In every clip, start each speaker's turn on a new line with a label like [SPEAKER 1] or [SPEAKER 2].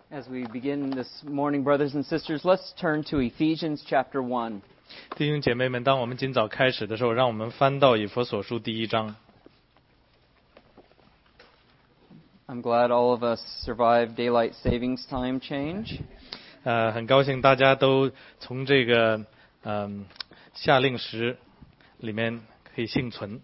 [SPEAKER 1] As we begin this morning, brothers and sisters, let's turn to Ephesians chapter 1.
[SPEAKER 2] 弟兄姐妹们，当我们今早开始的时候，让我们翻到以弗所书第1章。
[SPEAKER 1] I'm glad all of us survived daylight savings time change.
[SPEAKER 2] 很高兴大家都从这个夏令时里面可以幸存。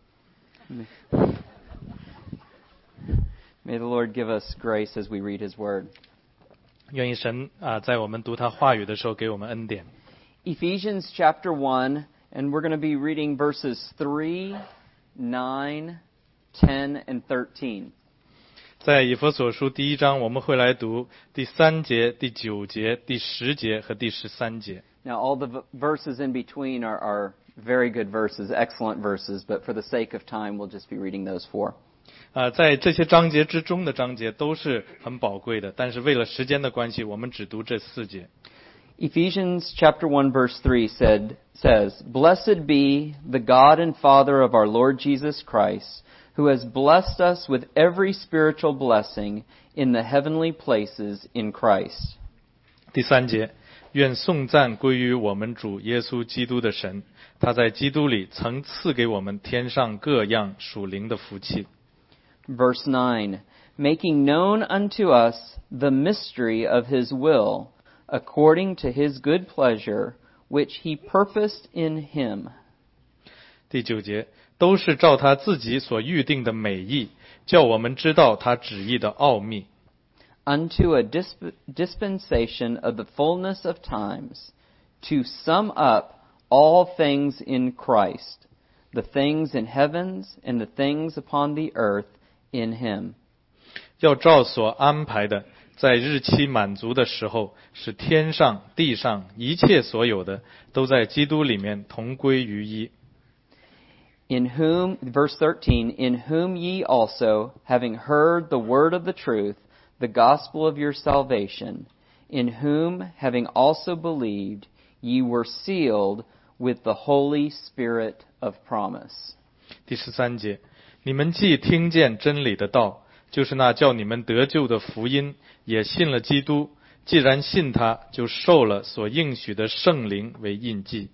[SPEAKER 1] May the Lord give us grace as we read His Word.
[SPEAKER 2] 愿意神在我们读他话语的时候给我们恩典。
[SPEAKER 1] Ephesians chapter 1, and we're going to be reading verses 3, 9, 10, and 13.
[SPEAKER 2] 在以弗所书第1章，我们会来读第3节、第9节、第10节和第13节。
[SPEAKER 1] Now, all the verses in between are very good verses, excellent verses, but for the sake of time, we'll just be reading those four.
[SPEAKER 2] 在这些章节之中的章节都是很宝贵的，但是为了时间的关系，我们只读这4节。
[SPEAKER 1] Ephesians chapter 1 verse 3 says, Blessed be the God and Father of our Lord Jesus Christ, who has blessed us with every spiritual blessing in the heavenly places in Christ.
[SPEAKER 2] 第3节，愿颂赞归于我们主耶稣基督的神，他在基督里曾赐给我们天上各样属灵的福气。
[SPEAKER 1] Verse 9, Making known unto us the mystery of His will, according to His good pleasure, which He purposed in Him.
[SPEAKER 2] 第9节，都是照他自己所预定的美意，叫我们知道他旨意的奥秘。
[SPEAKER 1] Unto a dispensation of the fullness of times, to sum up all things in Christ, the things in heavens and the things upon the earth in Him.
[SPEAKER 2] 要照所安排的，在日期满足的时候，使天上地上一切所有的，都在基督里面同归于一。
[SPEAKER 1] In whom, verse 13, in whom ye also, having heard the word of the truth, the gospel of your salvation, in whom, having also believed, ye were sealed with the Holy Spirit of promise.
[SPEAKER 2] 第13节，你们既听见真理的道，就是那叫你们得救的福音，也信了基督，既然信他，就受了所应许的圣灵为印记。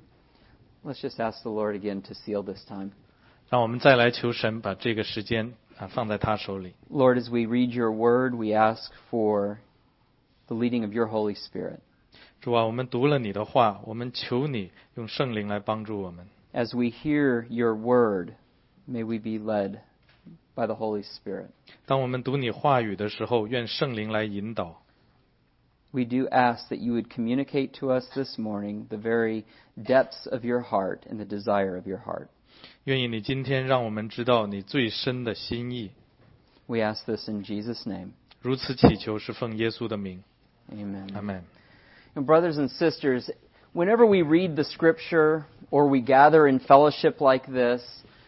[SPEAKER 1] Let's just ask the Lord again to seal this time.
[SPEAKER 2] 让我们再来求神把这个时间放在他手里。
[SPEAKER 1] Lord, as we read your word, we ask for the leading of your Holy Spirit.
[SPEAKER 2] 主啊，我们读了你的话，我们求你用圣灵来帮助我们。
[SPEAKER 1] As we hear your word, may we be led by the Holy Spirit.
[SPEAKER 2] 当我们读你话语的时候，愿圣灵来引导。
[SPEAKER 1] We do ask that you would communicate to us this morning the very depths of your heart and the desire of your heart.
[SPEAKER 2] 愿意你今天让我们知道你最深的心意。
[SPEAKER 1] We ask this in Jesus' name.
[SPEAKER 2] 如此祈求是奉耶稣的名。
[SPEAKER 1] Amen.
[SPEAKER 2] Amen.
[SPEAKER 1] And brothers and sisters, whenever we read the Scripture or we gather in fellowship like this,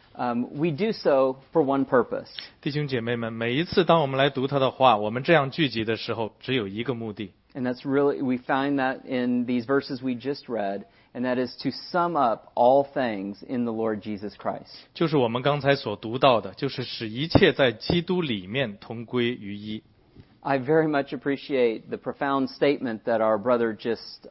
[SPEAKER 1] we do so for one purpose.
[SPEAKER 2] 弟兄姐妹们，每一次当我们来读他的话，我们这样聚集的时候，只有一个目的。
[SPEAKER 1] And that's really, we find that in these verses we just read, and that is to sum up all things in the Lord Jesus Christ.
[SPEAKER 2] 就是我们刚才所读到的，就是使一切在基督里面同归于一。
[SPEAKER 1] I very much appreciate the profound statement that our brother just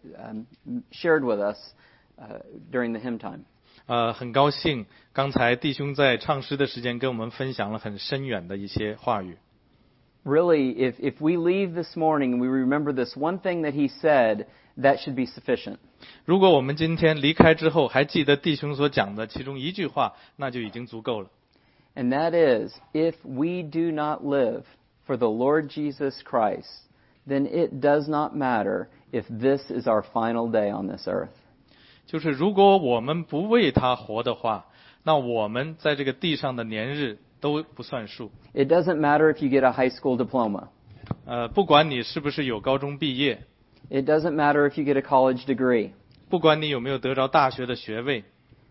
[SPEAKER 1] shared with us during the hymn time.
[SPEAKER 2] 很高兴刚才弟兄在唱诗的时间跟我们分享了很深远的一些话语。
[SPEAKER 1] Really, if we leave this morning and we remember this one thing that he said, that should be sufficient.
[SPEAKER 2] 如果我们今天离开之后还记得弟兄所讲的其中一句话，那就已经足够了。
[SPEAKER 1] And that is, if we do not live for the Lord Jesus Christ, then it does not matter if this is our final day on this earth.
[SPEAKER 2] 就是如果我们不为他活的话，那我们在这个地上的年日都不算数。
[SPEAKER 1] It doesn't matter if you get a high school diploma.
[SPEAKER 2] 不管你是不是有高中毕业，
[SPEAKER 1] It doesn't matter if you get a college degree.
[SPEAKER 2] 不管你有没有得着大学的学位，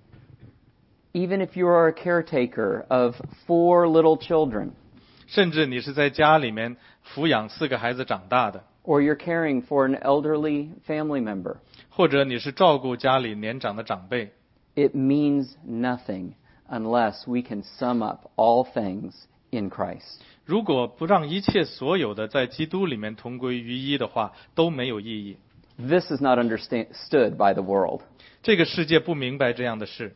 [SPEAKER 1] Even if you are a caretaker of 4 little children,
[SPEAKER 2] 甚至你是在家里面抚养4个孩子长大的，
[SPEAKER 1] or you're caring for an elderly family member,
[SPEAKER 2] 或者你是照顾家里年长的长辈，
[SPEAKER 1] it means nothing unless we can sum up all things in Christ.
[SPEAKER 2] 如果不让一切所有的在基督里面同归于一的话，都没有意义。
[SPEAKER 1] This is not understood by the world.
[SPEAKER 2] 这个世界不明白这样的事。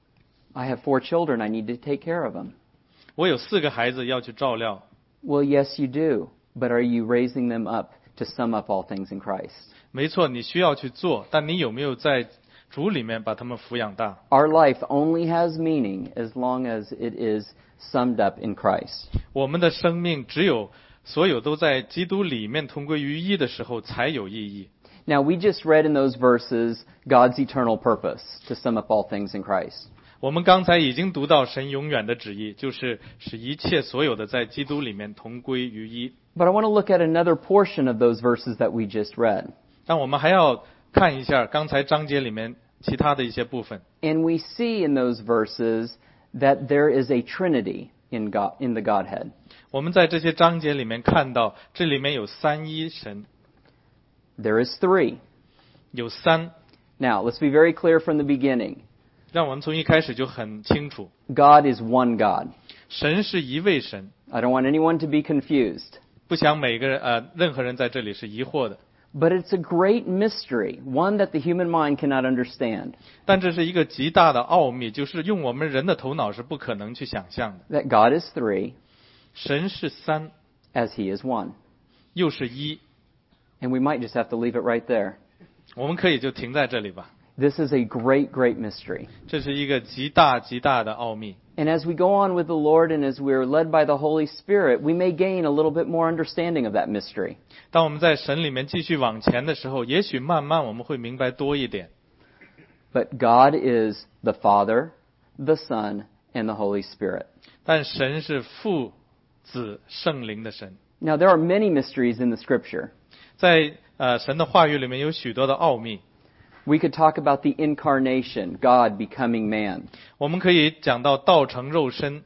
[SPEAKER 1] I have 4 children. I need to take care of them.
[SPEAKER 2] 我有4个孩子要去照料。
[SPEAKER 1] Well, yes, you do. But are you raising them up to sum up all things in Christ?
[SPEAKER 2] 没错，你需要去做，但你有没有在主里面把他们抚养大？
[SPEAKER 1] Our life only has meaning as long as it is summed up in Christ.
[SPEAKER 2] 我们的生命只有所有都在基督里面同归于一的时候才有意义。
[SPEAKER 1] Now, we just read in those verses God's eternal purpose to sum up all things in Christ.
[SPEAKER 2] 我们刚才已经读到神永远的旨意，就是使一切所有的在基督里面同归于一。
[SPEAKER 1] But I want to look at another portion of those verses that we just read.
[SPEAKER 2] 但我们还要看一下刚才章节里面其他的一些部分。
[SPEAKER 1] And we see in those verses that there is a Trinity in the Godhead.
[SPEAKER 2] 我们在这些章节里面看到，这里面有三一神，
[SPEAKER 1] There is 3.
[SPEAKER 2] 有三。
[SPEAKER 1] Now, let's be very clear from the beginning.
[SPEAKER 2] 让我们从一开始就很清楚，
[SPEAKER 1] God is one God.
[SPEAKER 2] 神是一位神。
[SPEAKER 1] I don't want anyone to be confused.
[SPEAKER 2] 不想任何人在这里是疑惑的。
[SPEAKER 1] But it's a great mystery, one that the human mind cannot understand.
[SPEAKER 2] 但这是一个极大的奥秘，就是用我们人的头脑是不可能去想象的。
[SPEAKER 1] That God is 3,
[SPEAKER 2] 神是三，
[SPEAKER 1] as He is 1.
[SPEAKER 2] 又是一。
[SPEAKER 1] And we might just have to leave it right there.
[SPEAKER 2] 我们可以就停在这里吧。
[SPEAKER 1] This is a great, great mystery.
[SPEAKER 2] 这是一个极大极大的奥秘。
[SPEAKER 1] And as we go on with the Lord and as we're led by the Holy Spirit, we may gain a little bit more understanding of that mystery.
[SPEAKER 2] 当我们在神里面继续往前的时候，也许慢慢我们会明白多一点。
[SPEAKER 1] But God is the Father, the Son, and the Holy Spirit.
[SPEAKER 2] 但神是父、子、圣灵的神。
[SPEAKER 1] Now, there are many mysteries in the Scripture.
[SPEAKER 2] 在神的话语里面有许多的奥秘。
[SPEAKER 1] We could talk about the incarnation, God becoming man.
[SPEAKER 2] 我们可以讲到道成肉身。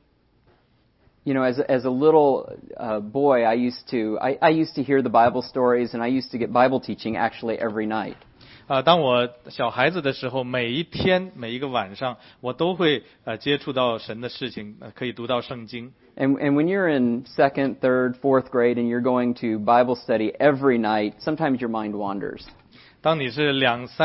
[SPEAKER 1] You know, as a little boy, I used to hear the Bible stories, and I used to get Bible teaching actually every night.
[SPEAKER 2] 当我小孩子的时候，每一天每一个晚上，我都会接触到神的事情，可以读到圣经。
[SPEAKER 1] And when you're in 2nd, 3rd, 4th grade and you're going to Bible study every night, sometimes your mind wanders.
[SPEAKER 2] 当你是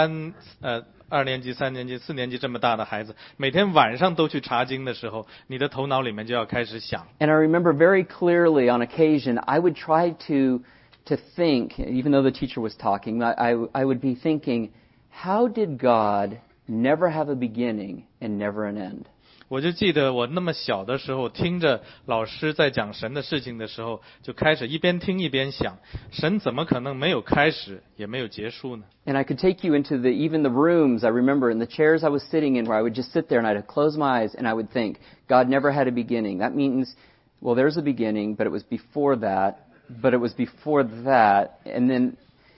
[SPEAKER 2] 2年级、3年级、4年级这么大的孩子，每天晚上都去查经的时候，你的头脑里面就要开始想。
[SPEAKER 1] And I remember very clearly on occasion, I would try to think, even though the teacher was talking, I would be thinking, how did God never have a beginning and never an end?
[SPEAKER 2] 我就记得我那么小的时候，听着老师在讲神的事情的时候，就开始一边听一边想，神怎么可能没有开始也没有结束呢？
[SPEAKER 1] And I could take you into even the rooms, I remember, in the chairs I was sitting in, where I would just sit there and I'd close my eyes and I would think, God never had a beginning. That means, well, there's a beginning, but it was before that, but it was before that, and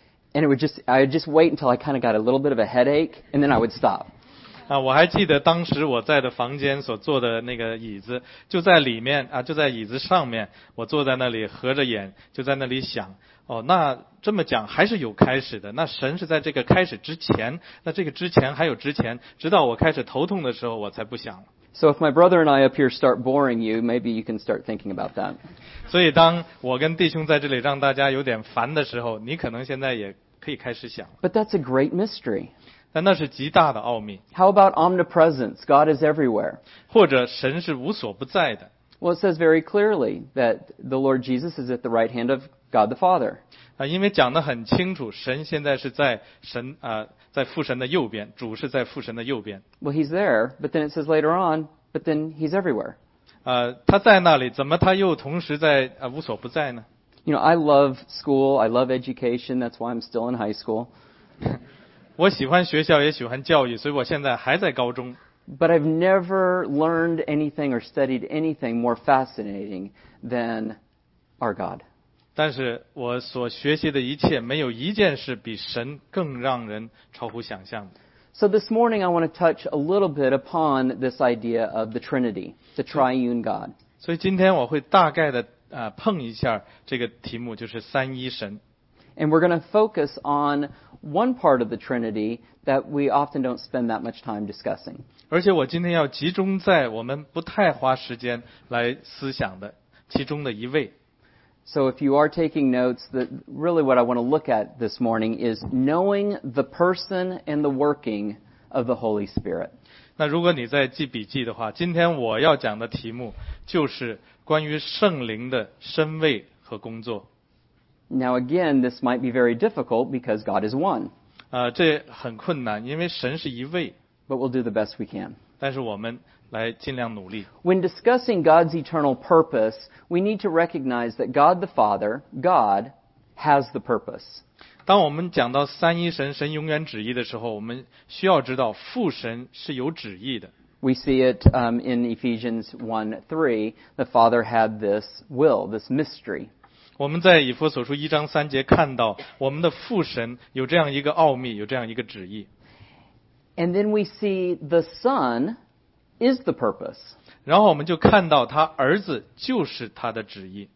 [SPEAKER 1] I would just wait until I kind of got a little bit of a headache, and then I would stop.
[SPEAKER 2] 我还记得当时我在的房间所坐的那个椅子，就在里面就在椅子上面，我坐在那里合着眼，就在那里想，那这么讲还是有开始的，那神是在这个开始之前，那这个之前还有之前，直到我开始头痛的时候，我才不想了。
[SPEAKER 1] So if my brother and I up here start boring you, maybe you can start thinking about that.
[SPEAKER 2] 所以当我跟弟兄在这里让大家有点烦的时候，你可能现在也可以开始想。
[SPEAKER 1] But that's a great mystery.
[SPEAKER 2] 但那是极大的奥秘。
[SPEAKER 1] How about omnipresence? God is everywhere.
[SPEAKER 2] 或者神是无所不在的。
[SPEAKER 1] Well, it says very clearly that the Lord Jesus is at the right hand of God the Father.
[SPEAKER 2] 因为讲得很清楚，神现在是在在父神的右边，主是在父神的右边。
[SPEAKER 1] Well, He's there, but then it says later on, but then He's everywhere.
[SPEAKER 2] 他在那里，怎么他又同时在无所不在呢？
[SPEAKER 1] You know, I love school. I love education. That's why I'm still in high school.
[SPEAKER 2] 我喜欢学校，也喜欢教育，所以我现在还在高中。
[SPEAKER 1] But I've never learned anything or studied anything more fascinating than our God.
[SPEAKER 2] 但是我所学习的一切，没有一件事比神更让人超乎想象的。
[SPEAKER 1] So this morning I want to touch a little bit upon this idea of the Trinity, the triune God.
[SPEAKER 2] 所以今天我会大概的碰一下这个题目，就是三一神。
[SPEAKER 1] And we're going to focus on one part of the Trinity that we often don't spend that much time discussing.
[SPEAKER 2] 而且我今天要集中在我们不太花时间来思想的其中的一位。
[SPEAKER 1] So if you are taking notes, really what I want to look at this morning is knowing the person and the working of the Holy Spirit.
[SPEAKER 2] 那如果你在记笔记的话，今天我要讲的题目就是关于圣灵的身位和工作。
[SPEAKER 1] Now again, this might be very difficult because God is one.
[SPEAKER 2] 这很困难，因为神是一位。
[SPEAKER 1] But we'll do the best we can.
[SPEAKER 2] 但是我们来尽量努力。
[SPEAKER 1] When discussing God's eternal purpose, we need to recognize that God the Father, God, has the purpose.
[SPEAKER 2] 当我们讲到三一神，神永远旨意的时候，我们需要知道父神是有旨意的。
[SPEAKER 1] We see it in Ephesians 1:3. The Father had this will, this mystery.
[SPEAKER 2] 我们在以弗所书1章3节看到，我们的父神有这样一个奥秘，有这样一个旨意。
[SPEAKER 1] And then we see the Son is the purpose.
[SPEAKER 2] 然后我们就看到他儿子就是他的旨意。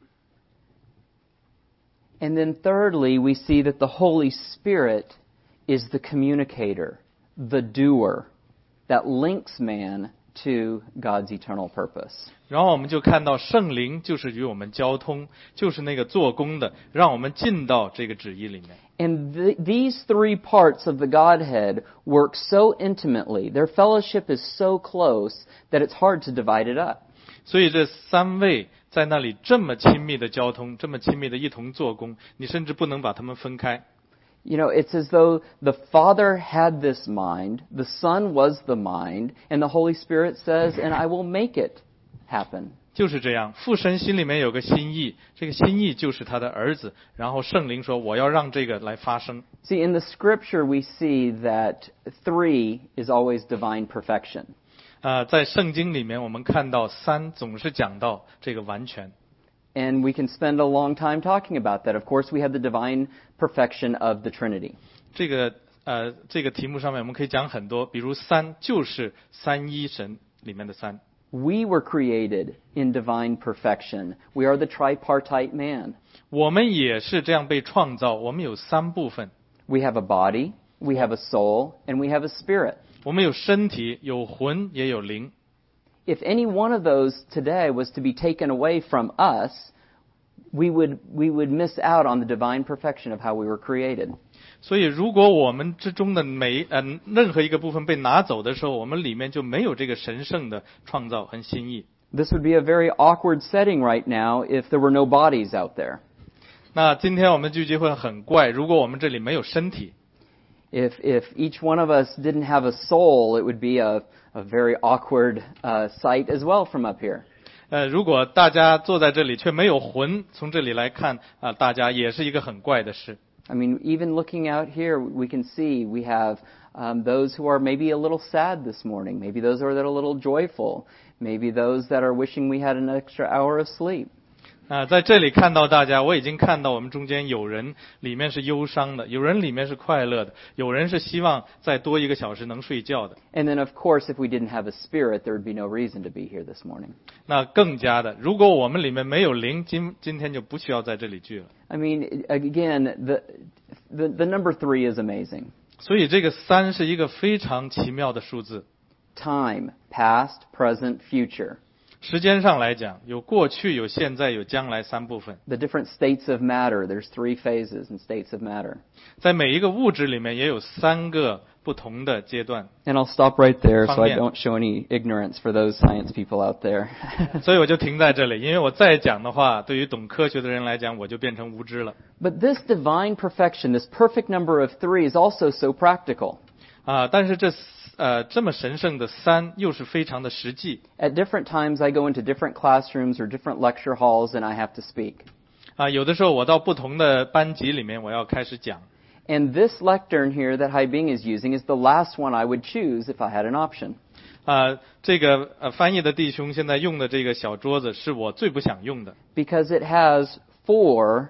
[SPEAKER 1] And then thirdly, we see that the Holy Spirit is the communicator, the doer, that links man to God's eternal purpose.
[SPEAKER 2] 然后我们就看到圣灵就是与我们交通，就是那个做工的，让我们进到这个旨意里面。
[SPEAKER 1] And these three parts of the Godhead work so intimately. Their fellowship is so close that it's hard to divide it up.
[SPEAKER 2] 所以这三位在那里这么亲密的交通，这么亲密的一同做工，你甚至不能把他们分开。
[SPEAKER 1] You know, it's as though the Father had this mind, the Son was the mind, and the Holy Spirit says, and I will make it happen.
[SPEAKER 2] 就是这样，父神心里面有个心意，这个心意就是他的儿子，然后圣灵说我要让这个来发生。
[SPEAKER 1] See, in the Scripture we see that 3 is always divine perfection.
[SPEAKER 2] 在圣经里面我们看到三总是讲到这个完全。
[SPEAKER 1] And we can spend a long time talking about that. Of course, we have the divine perfection of the Trinity.
[SPEAKER 2] 这个题目上面我们可以讲很多，比如三就是三一神里面的三。
[SPEAKER 1] We were created in divine perfection. We are the tripartite man.
[SPEAKER 2] 我们也是这样被创造，我们有三部分。
[SPEAKER 1] We have a body, we have a soul, and we have a spirit.
[SPEAKER 2] 我们有身体，有魂，也有灵。
[SPEAKER 1] If any one of those today was to be taken away from us, we would miss out on the divine perfection of how we were created.
[SPEAKER 2] 所以如果我们之中的任何一个部分被拿走的时候，我们里面就没有这个神圣的创造和心意。
[SPEAKER 1] This would be a very awkward setting right now if there were no bodies out there.
[SPEAKER 2] 那今天我们聚集会很怪，如果我们这里没有身体。
[SPEAKER 1] If each one of us didn't have a soul, it would be a very awkward sight as well from up here.
[SPEAKER 2] 如果大家坐在这里却没有魂，从这里来看大家也是一个很怪的事。
[SPEAKER 1] I mean, even looking out here, we can see we have those who are maybe a little sad this morning, maybe those who are a little joyful, maybe those that are wishing we had an extra hour of sleep.
[SPEAKER 2] 在这里看到大家，我已经看到我们中间有人里面是忧伤的，有人里面是快乐的，有人是希望再多1个小时能睡觉的。
[SPEAKER 1] And then, of course, if we didn't have a spirit, there would be no reason to be here this morning.
[SPEAKER 2] 那更加的，如果我们里面没有灵，今天就不需要在这里聚了。
[SPEAKER 1] I mean, again, the number 3 is amazing.
[SPEAKER 2] 所以这个3是一个非常奇妙的数字。
[SPEAKER 1] Time, past, present, future.
[SPEAKER 2] 时间上来讲，有过去、有现在、有将来3部分。
[SPEAKER 1] The different states of matter, there's 3 phases in states of matter.
[SPEAKER 2] 在每一个物质里面也有3个不同的阶段。
[SPEAKER 1] And I'll stop right there so I don't show any ignorance for those science people out there.
[SPEAKER 2] 所以我就停在这里，因为我再讲的话，对于懂科学的人来讲，我就变成无知了。
[SPEAKER 1] But this divine perfection, this perfect number of 3 is also so practical.
[SPEAKER 2] 但是这么神圣的3又是非常的实际。
[SPEAKER 1] At different times I go into different classrooms or different lecture halls and I have to speak.
[SPEAKER 2] 有的时候我到不同的班级里面，我要开始讲。
[SPEAKER 1] And this lectern here that Haibing is using is the last one I would choose if I had an option.
[SPEAKER 2] 这个翻译的弟兄现在用的这个小桌子是我最不想用的。
[SPEAKER 1] Because it has 4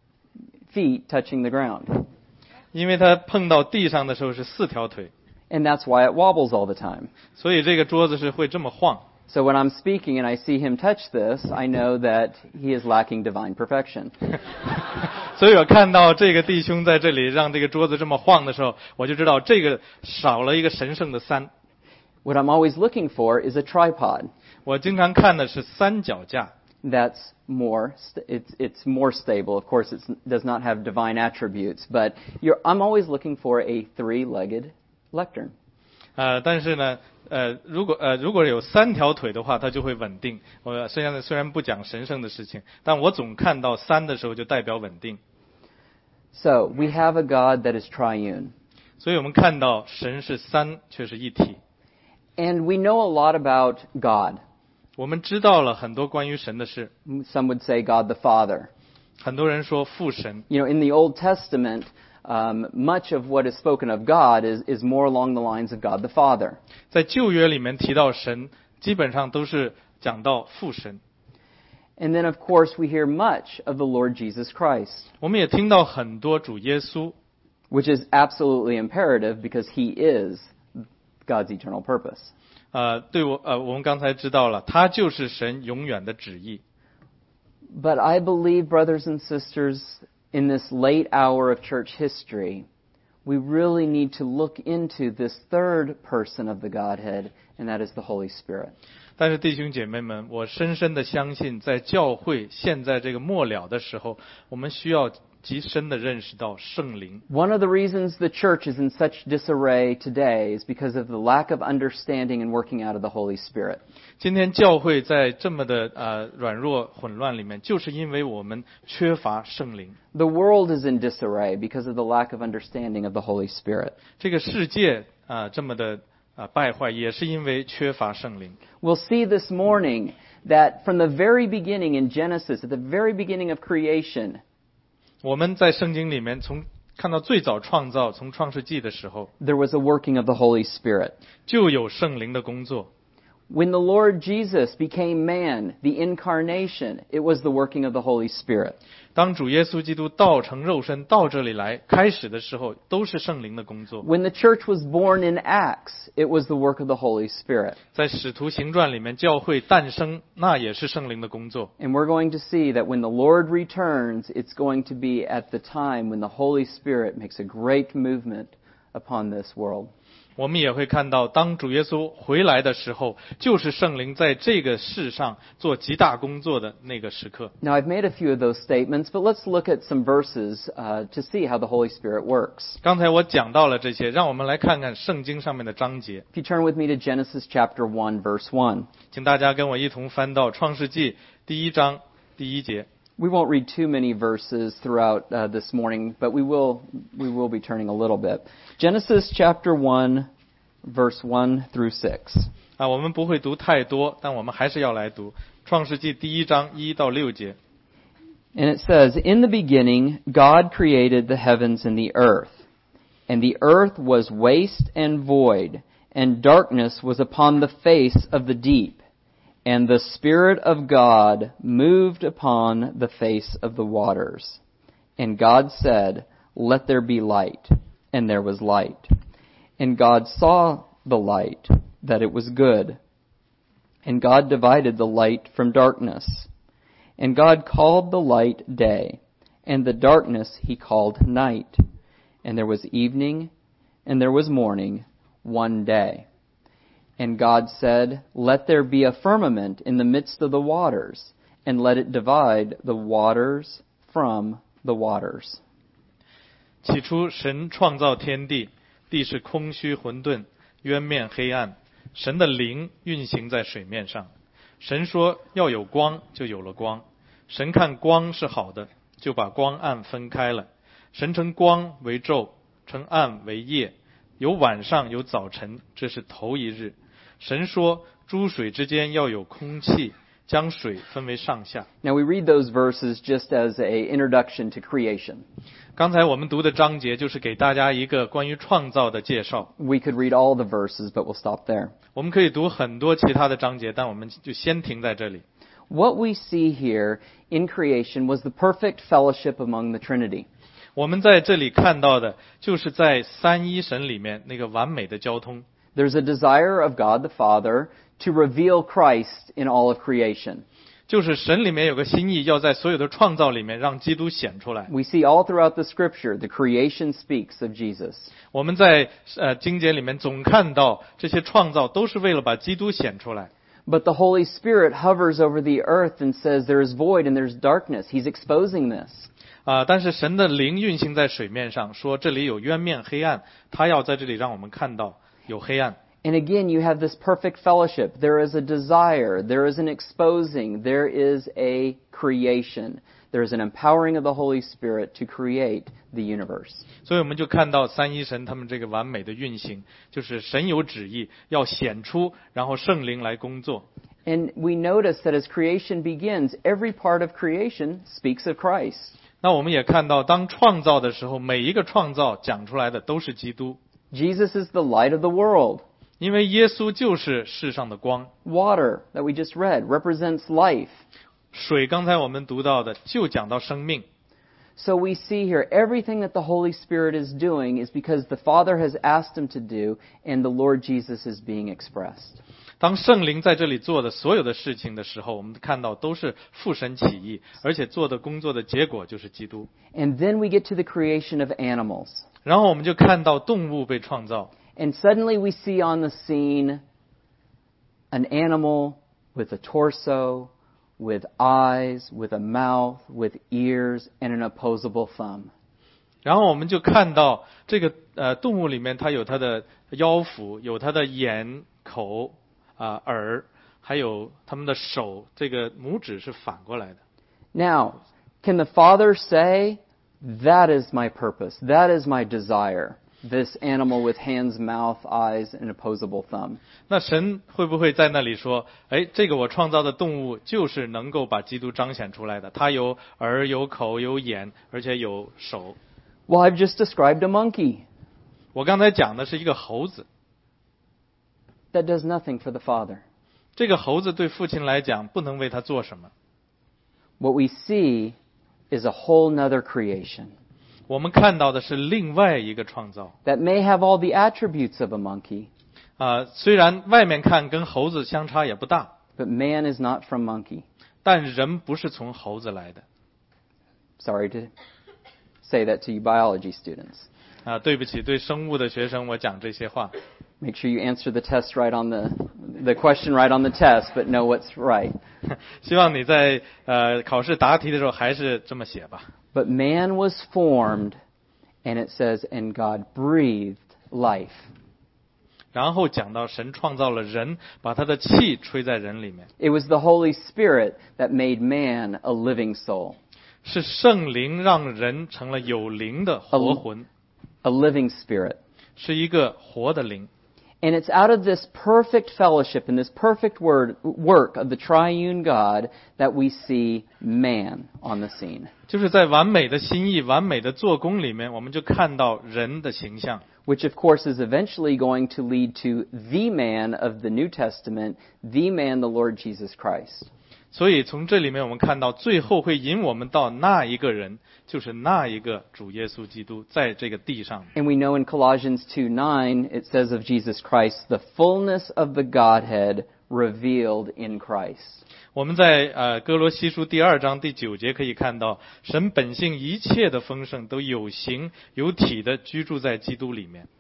[SPEAKER 1] feet touching the ground.
[SPEAKER 2] 因为它碰到地上的时候是4条腿。
[SPEAKER 1] And that's why it wobbles all the time.
[SPEAKER 2] 所以这个桌子是会这么晃。
[SPEAKER 1] So when I'm speaking and I see him touch this, I know that he is lacking divine perfection.
[SPEAKER 2] 所以我看到这个弟兄在这里让这个桌子这么晃的时候，我就知道这个少了一个神圣的3。
[SPEAKER 1] What I'm always looking for is a tripod.
[SPEAKER 2] 我经常看的是3脚架。
[SPEAKER 1] that's it's more stable. Of course, it does not have divine attributes, but I'm always looking for a three-legged lectern.
[SPEAKER 2] 但是呢，如果有3条腿的话，它就会稳定。我虽然不讲神圣的事情，但我总看到3的时候就代表稳定。
[SPEAKER 1] So we have a God that is triune.
[SPEAKER 2] 所以我们看到神是3，却是一体。
[SPEAKER 1] And we know a lot about God.
[SPEAKER 2] 我们知道了很多关于神的事。
[SPEAKER 1] Some would say God the Father.
[SPEAKER 2] 很多人说父神。
[SPEAKER 1] You know, in the Old Testament, much of what is spoken of God is more along the lines of God the Father.
[SPEAKER 2] 在旧约里面提到神，基本上都是讲到父神。
[SPEAKER 1] And then, of course, we hear much of the Lord Jesus Christ.
[SPEAKER 2] 我们也听到很多主耶稣。
[SPEAKER 1] Which is absolutely imperative because he is God's eternal purpose.
[SPEAKER 2] 我们刚才知道了，他就是神永远的旨意。
[SPEAKER 1] But I believe, brothers and sisters, in this late hour of church history, we really need to look into this third person of the Godhead, and that is the Holy Spirit.
[SPEAKER 2] 但是弟兄姐妹们，我深深的相信，在教会现在这个末了的时候，我们需要极深的认识到圣灵。
[SPEAKER 1] One of the reasons the church is in such disarray today is because of the lack of understanding and working out of the Holy Spirit.
[SPEAKER 2] 今天教会在这么的软弱混乱里面，就是因为我们缺乏圣灵。
[SPEAKER 1] The world is in disarray because of the lack of understanding of the Holy Spirit.
[SPEAKER 2] 这个世界这么的败坏，也是因为缺乏圣灵。
[SPEAKER 1] We'll see this morning that from the very beginning in Genesis, at the very beginning of creation,
[SPEAKER 2] 我们在圣经里面从看到最早创造，从创世纪的时候，
[SPEAKER 1] there was a working of the Holy Spirit.
[SPEAKER 2] 就有圣灵的工作。
[SPEAKER 1] When the Lord Jesus became man, the incarnation, it was the working of the Holy Spirit.
[SPEAKER 2] 当主耶稣基督道成肉身到这里来开始的时候，都是圣灵的工作。
[SPEAKER 1] When the church was born in Acts, it was the work of the Holy Spirit.
[SPEAKER 2] 在使徒行传里面，教会诞生，那也是圣灵的工作。
[SPEAKER 1] And we're going to see that when the Lord returns, it's going to be at the time when the Holy Spirit makes a great movement upon this world.
[SPEAKER 2] 我们也会看到，当主耶稣回来的时候，就是圣灵在这个世上做极大工作的那个时刻。
[SPEAKER 1] Now, I've made a few of those statements, but let's look at some verses to see how the Holy Spirit works.
[SPEAKER 2] 刚才我讲到了这些，让我们来看看圣经上面的章节。
[SPEAKER 1] If you turn with me to Genesis chapter 1, verse 1.
[SPEAKER 2] 请大家跟我一同翻到创世纪1章1节。
[SPEAKER 1] We won't read too many verses throughout this morning, but we will be turning a little bit. Genesis chapter 1, verse 1 through 6.
[SPEAKER 2] 我们不会读太多，但我们还是要来读创世纪1章1到6节。
[SPEAKER 1] And it says, "In the beginning, God created the heavens and the earth. And the earth was waste and void, and darkness was upon the face of the deep. And the Spirit of God moved upon the face of the waters. And God said, 'Let there be light.' And there was light. And God saw the light, that it was good. And God divided the light from darkness. And God called the light day, and the darkness he called night. And there was evening, and there was morning, one day. And God said, 'Let there be a firmament in the midst of the waters, and let it divide the waters from the waters.'"
[SPEAKER 2] 起初神创造天地，地是空虚混沌，渊面黑暗，神的灵运行在水面上。神说要有光，就有了光。神看光是好的，就把光暗分开了。神称光为昼，称暗为夜，有晚上有早晨，这是头一日。神说诸水之间要有空气，将水分为上下。
[SPEAKER 1] Now we read those verses just as an introduction to creation.
[SPEAKER 2] 刚才我们读的章节就是给大家一个关于创造的介绍。
[SPEAKER 1] We could read all the verses, but we'll stop there.
[SPEAKER 2] 我们可以读很多其他的章节，但我们就先停在这里。
[SPEAKER 1] What we see here in creation was the perfect fellowship among the Trinity.
[SPEAKER 2] 我们在这里看到的就是在三一神里面那个完美的交通。
[SPEAKER 1] There's a desire of God the Father to reveal Christ in all of creation.
[SPEAKER 2] 就是神里面有个心意，要在所有的创造里面让基督显出来。
[SPEAKER 1] We see all throughout the Scripture, the creation speaks of Jesus.
[SPEAKER 2] 我们在经节里面总看到这些创造都是为了把基督显出来。
[SPEAKER 1] But the Holy Spirit hovers over the earth and says there is void and there's darkness. He's exposing this.
[SPEAKER 2] 但是神的灵运行在水面上，说这里有渊面黑暗，他要在这里让我们看到有黑暗。
[SPEAKER 1] And again, you have this perfect fellowship. There is a desire. There is an exposing. There is a creation. There is an empowering of the Holy Spirit to create the universe.
[SPEAKER 2] 所以我们就看到三一神他们这个完美的运行，就是神有旨意要显出，然后圣灵来工作。
[SPEAKER 1] And we notice that as creation begins, every part of creation speaks of Christ.
[SPEAKER 2] 那我们也看到，当创造的时候，每一个创造讲出来的都是基督。
[SPEAKER 1] Jesus is the light of the world.
[SPEAKER 2] 因为耶稣就是世上的光。
[SPEAKER 1] Water, that we just read, represents life.
[SPEAKER 2] 水刚才我们读到的就讲到生命。
[SPEAKER 1] So we see here, everything that the Holy Spirit is doing is because the Father has asked him to do, and the Lord Jesus is being expressed.
[SPEAKER 2] 当圣灵在这里做的所有的事情的时候，我们看到都是父神起意，而且做的工作的结果就是基督。
[SPEAKER 1] And then we get to the creation of animals.
[SPEAKER 2] 然后我们就看到动物被创造。
[SPEAKER 1] And suddenly we see on the scene an animal with a torso, with eyes, with a mouth, with ears, and an opposable thumb.
[SPEAKER 2] 然后我们就看到这个动物里面，它有它的腰腹，有它的眼、口、耳，还有它们的手，这个拇指是反过来的。
[SPEAKER 1] Now, can the Father say, that is my purpose, that is my desire, this animal with hands, mouth, eyes, and opposable thumb?
[SPEAKER 2] 那神会不会在那里说，这个我创造的动物就是能够把基督彰显出来的，它有耳、有口、有眼，而且有手。
[SPEAKER 1] Well, I've just described a monkey.
[SPEAKER 2] 我刚才讲的是一个猴子，
[SPEAKER 1] That does nothing for the Father.
[SPEAKER 2] 这个猴子对父亲来讲不能为他做什么。
[SPEAKER 1] What we see is a whole nother creation
[SPEAKER 2] 我们看到的是另外一个创造。
[SPEAKER 1] that may have all the attributes of a monkey,
[SPEAKER 2] 虽然外面看跟猴子相差也不大，
[SPEAKER 1] but man is not from monkey.
[SPEAKER 2] 但人不是从猴子来的。
[SPEAKER 1] Sorry to say that to you biology students.
[SPEAKER 2] 对不起，对生物的学生我讲这些话。
[SPEAKER 1] Make sure you answer the test right on the question right on the test, but know what's right.
[SPEAKER 2] 希望你在考试答题的时候还是这么写吧。
[SPEAKER 1] But man was formed, and it says, and God breathed life.
[SPEAKER 2] 然后讲到神创造了人，把他的气吹在人里面。
[SPEAKER 1] It was the Holy Spirit that made man a living soul,
[SPEAKER 2] 是圣灵让人成了有灵的活魂，
[SPEAKER 1] a living spirit.
[SPEAKER 2] 是一个活的灵。
[SPEAKER 1] And it's out of this perfect fellowship and this perfect work of the triune God that we see man on the scene.
[SPEAKER 2] 就是在完美的心意、完美的做工里面，我们就看到人的形象。
[SPEAKER 1] Which of course is eventually going to lead to the man of the New Testament, the man, the Lord Jesus Christ.
[SPEAKER 2] 所以从这里面我们看到，最后会引我们到那一个人，就是那一个主耶稣基督，在这个地上。
[SPEAKER 1] And we know in Colossians 2:9 it says of Jesus Christ, the fullness of the Godhead revealed in Christ.
[SPEAKER 2] 我们在哥罗西书第2章第9节可以看到，神本性一切的丰盛都有形有体的居住在基督里面。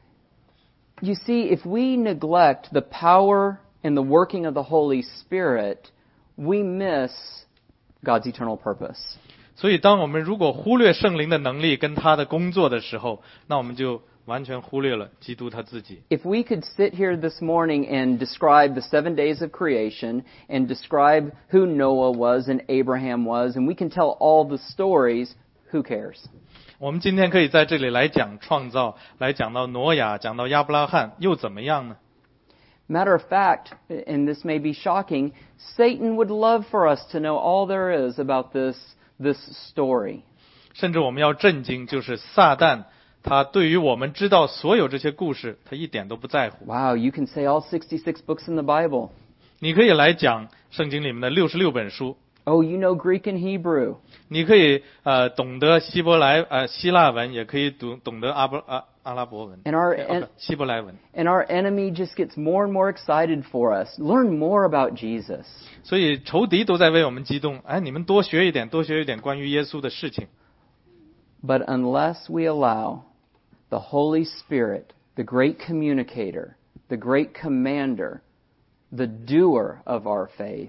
[SPEAKER 1] You see, if we neglect the power and the working of the Holy Spirit, we miss God's eternal purpose.
[SPEAKER 2] 所以当我们如果忽略圣灵的能力跟他的工作的时候，那我们就完全忽略了基督他自己。
[SPEAKER 1] If we could sit here this morning and describe the 7 days of creation and describe who Noah was and Abraham was, and we can tell all the stories, who cares?
[SPEAKER 2] 我们今天可以在这里来讲创造，来讲到挪亚，讲到亚伯拉罕，又怎么样呢？
[SPEAKER 1] Matter of fact, and this may be shocking, Satan would love for us to know all there is about this story.
[SPEAKER 2] 甚至我们要震惊，就是撒旦，他对于我们知道所有这些故事，他一点都不在乎。
[SPEAKER 1] Wow, you can say all 66 books in the Bible.
[SPEAKER 2] 你可以来讲圣经里面的66本书，
[SPEAKER 1] Oh, you know Greek and Hebrew.
[SPEAKER 2] 你可以懂得希腊文，也可以懂得阿拉伯文，
[SPEAKER 1] And
[SPEAKER 2] 希伯来文。
[SPEAKER 1] our enemy just gets more and more excited for us. Learn more about Jesus.
[SPEAKER 2] 所以仇敌都在为我们激动，你们多学一点关于耶稣的事情。
[SPEAKER 1] But unless we allow the Holy Spirit, the great communicator, the great commander, the doer of our faith,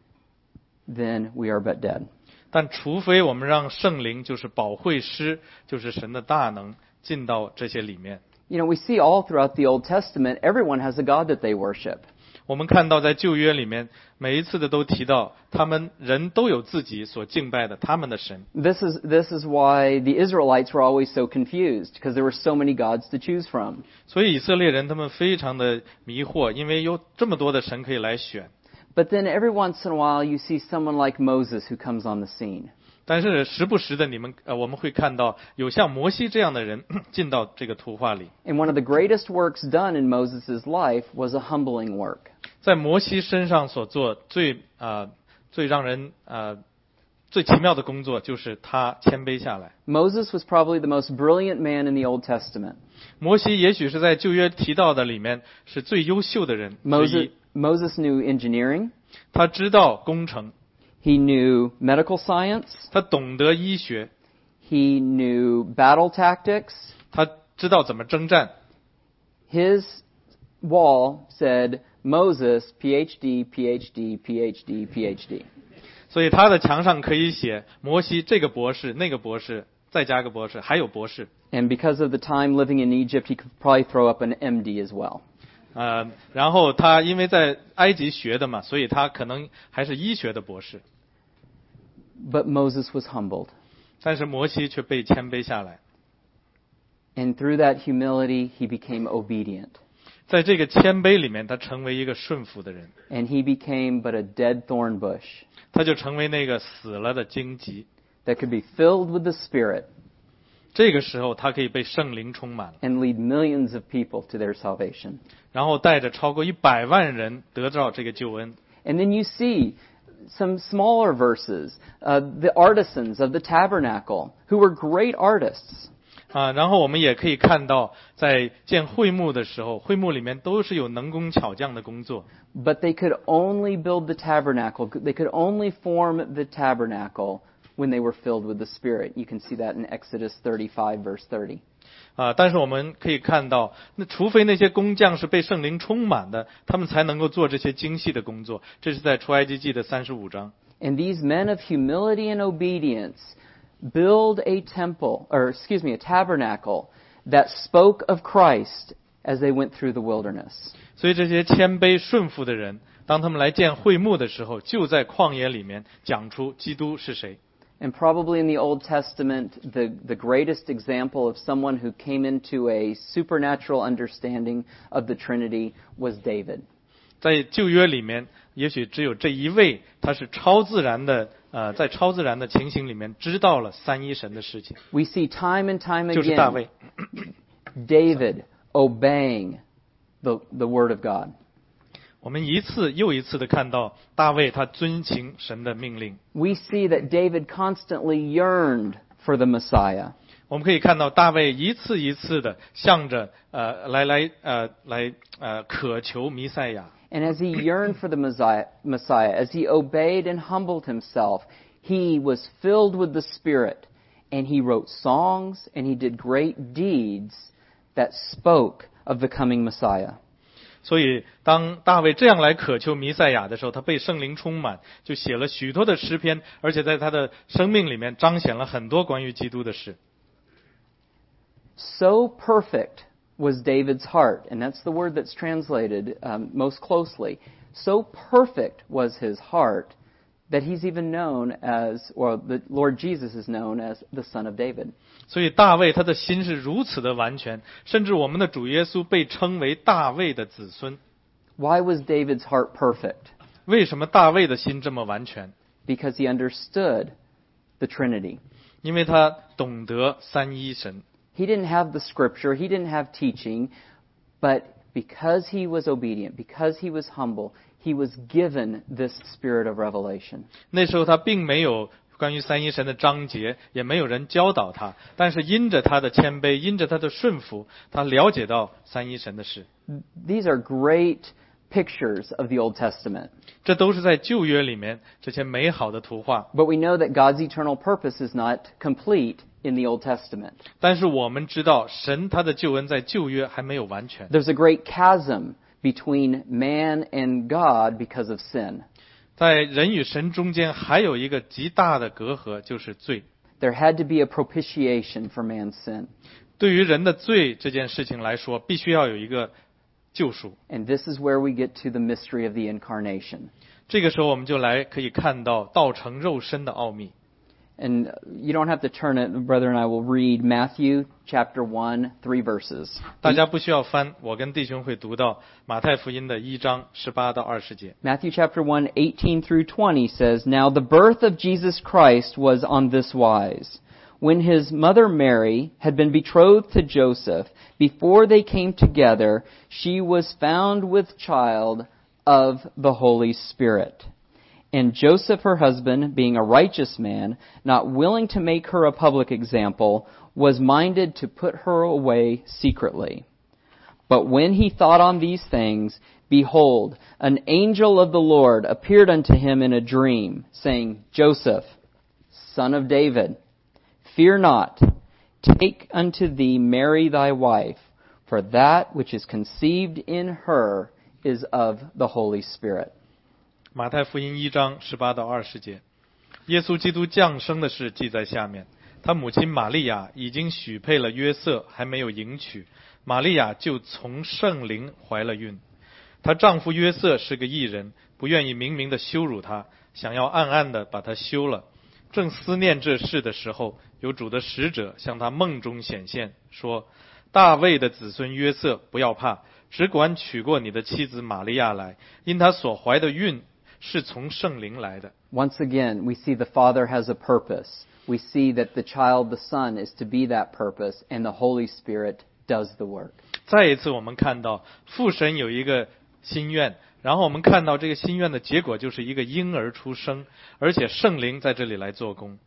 [SPEAKER 1] then we are but dead.
[SPEAKER 2] 但除非我们让圣灵，就是保惠师，就是神的大能，进到这些里面。
[SPEAKER 1] You know, we see all throughout the Old Testament, everyone has a God that they worship.
[SPEAKER 2] 我们看到在旧约里面，每一次的都提到，他们人都有自己所敬拜的他们的神。
[SPEAKER 1] This is why the Israelites were always so confused, because there were so many gods to choose from.
[SPEAKER 2] 所以以色列人他们非常的迷惑，因为有这么多的神可以来选。
[SPEAKER 1] But then every once in a while you see someone like Moses who comes on the scene.
[SPEAKER 2] 但是时不时的我们会看到有像摩西这样的人进到这个图画里。
[SPEAKER 1] And one of the greatest works done in Moses' life was a humbling work.
[SPEAKER 2] 在摩西身上所做最让人最奇妙的工作，就是他谦卑下来。
[SPEAKER 1] Moses was probably the most brilliant man in the Old Testament.
[SPEAKER 2] 摩西也许是在旧约提到的里面是最优秀的人之一。
[SPEAKER 1] Moses knew engineering.
[SPEAKER 2] 他知道工程。
[SPEAKER 1] He knew medical science.
[SPEAKER 2] 他懂得医学。
[SPEAKER 1] He knew battle tactics.
[SPEAKER 2] 他知道怎么征战。
[SPEAKER 1] His wall said, Moses, PhD, PhD, PhD, PhD.
[SPEAKER 2] 所以他的墙上可以写摩西这个博士，那个博士，再加个博士，还有博士。
[SPEAKER 1] And because of the time living in Egypt, he could probably throw up an MD as well.
[SPEAKER 2] 然后他因为在埃及学的嘛，所以他可能还是医学的博士。
[SPEAKER 1] But Moses was humbled.
[SPEAKER 2] 但是摩西却被谦卑下来。
[SPEAKER 1] And through that humility, he became obedient.
[SPEAKER 2] 在这个谦卑里面，他成为一个顺服的人。
[SPEAKER 1] And he became but a dead thorn bush.
[SPEAKER 2] 他就成为那个死了的荆棘。
[SPEAKER 1] That could be filled with the Spirit.
[SPEAKER 2] 这个时候，他可以被圣灵充满
[SPEAKER 1] and lead millions of people to their salvation.
[SPEAKER 2] 然后带着超过100万人得到这个救恩。
[SPEAKER 1] And then you see some smaller verses, the artisans of the tabernacle, who were great artists.
[SPEAKER 2] 然后我们也可以看到，在建会幕的时候，会幕里面都是有能工巧匠的工作。
[SPEAKER 1] But they could only build the tabernacle. They could only form the tabernacle when they were filled with the Spirit. You can see that in Exodus 35, verse 30.
[SPEAKER 2] 但是我们可以看到，那除非那些工匠是被圣灵充满的，他们才能够做这些精细的工作。这是在出埃及记的35章。
[SPEAKER 1] And these men of humility and obedience build a tabernacle that spoke of Christ as they went through the wilderness.
[SPEAKER 2] 所以这些谦卑顺服的人，当他们来建会幕的时候，就在旷野里面讲出基督是谁。
[SPEAKER 1] And probably in the Old Testament, the greatest example of someone who came into a supernatural understanding of the Trinity was David.
[SPEAKER 2] 在旧约里面，也许只有这一位，他是超自然的，在超自然的情形里面知道了三一神的事情。
[SPEAKER 1] We see time and time
[SPEAKER 2] 就是大卫。
[SPEAKER 1] David obeying the word of God.
[SPEAKER 2] 我们一次又一次的看到大卫他遵行神的命令。
[SPEAKER 1] We see that David constantly yearned for the Messiah.
[SPEAKER 2] 我们可以看到大卫一次一次的向着渴求弥赛亚。
[SPEAKER 1] And as he yearned for the Messiah, as he obeyed and humbled himself, he was filled with the Spirit, and he wrote songs and he did great deeds that spoke of the coming Messiah.
[SPEAKER 2] 所以当大卫这样来渴求弥赛亚的时候，他被圣灵充满，就写了许多的诗篇，而且在他的生命里面彰显了很多关于基督的事。
[SPEAKER 1] So perfect was David's heart, and that's the word that's translated most closely. So perfect was his heart that he's even known as, or the Lord Jesus is known as the Son of David.
[SPEAKER 2] 所以大卫他的心是如此的完全，甚至我们的主耶稣被称为大卫的子孙。
[SPEAKER 1] Why was David's heart perfect?
[SPEAKER 2] 为什么大卫的心这么完全？
[SPEAKER 1] Because he understood the Trinity.
[SPEAKER 2] 因为他懂得三一神。
[SPEAKER 1] He didn't have the scripture, he didn't have teaching, but because he was obedient, because he was humble, he was given this spirit of revelation.
[SPEAKER 2] 那时候他并没有关于三一神的章节，也没有人教导他，但是因着他的谦卑，因着他的顺服，他了解到三一神的事。
[SPEAKER 1] These are great pictures of the Old Testament.
[SPEAKER 2] 这都是在旧约里面这些美好的图画。
[SPEAKER 1] But we know that God's eternal purpose is not complete in the Old Testament.
[SPEAKER 2] 但是我们知道，神他的救恩在旧约还没有完全。
[SPEAKER 1] There's a great chasm between man and God because of sin.
[SPEAKER 2] 在人与神中间还有一个极大的隔阂，就是罪。
[SPEAKER 1] There had to be a propitiation for man's sin.
[SPEAKER 2] 对于人的罪这件事情来说，必须要有一个救赎。
[SPEAKER 1] And this is where we get to the mystery of the incarnation.
[SPEAKER 2] 这个时候我们就可以看到道成肉身的奥秘。
[SPEAKER 1] And you don't have to turn it, brother and I will read Matthew chapter 1, 3 verses.
[SPEAKER 2] 大家不需要翻，我跟弟兄会读到马太福音的1章18到20节。
[SPEAKER 1] Matthew chapter 1, 18 through 20 says, Now the birth of Jesus Christ was on this wise. When his mother Mary had been betrothed to Joseph, before they came together, she was found with child of the Holy Spirit. And Joseph, her husband, being a righteous man, not willing to make her a public example, was minded to put her away secretly. But when he thought on these things, behold, an angel of the Lord appeared unto him in a dream, saying, Joseph, son of David, fear not, take unto thee Mary thy wife, for that which is conceived in her is of the Holy Spirit.
[SPEAKER 2] 马太福音1章18到20节，耶稣基督降生的事记在下面。他母亲玛利亚已经许配了约瑟，还没有迎娶，玛利亚就从圣灵怀了孕。她丈夫约瑟是个义人，不愿意明明的羞辱她，想要暗暗的把她休了。正思念这事的时候，有主的使者向他梦中显现，说：大卫的子孙约瑟，不要怕，只管娶过你的妻子玛利亚来，因她所怀的孕是从圣灵来的。
[SPEAKER 1] Once again, we see the Father has a purpose. We see that the child, the Son, is to be that purpose, and the Holy Spirit does the work.
[SPEAKER 2] 再一次我们看到父神有一个心愿，然后我们看到这个心愿的结果就是一个婴儿出生，而且圣灵在这里来做工。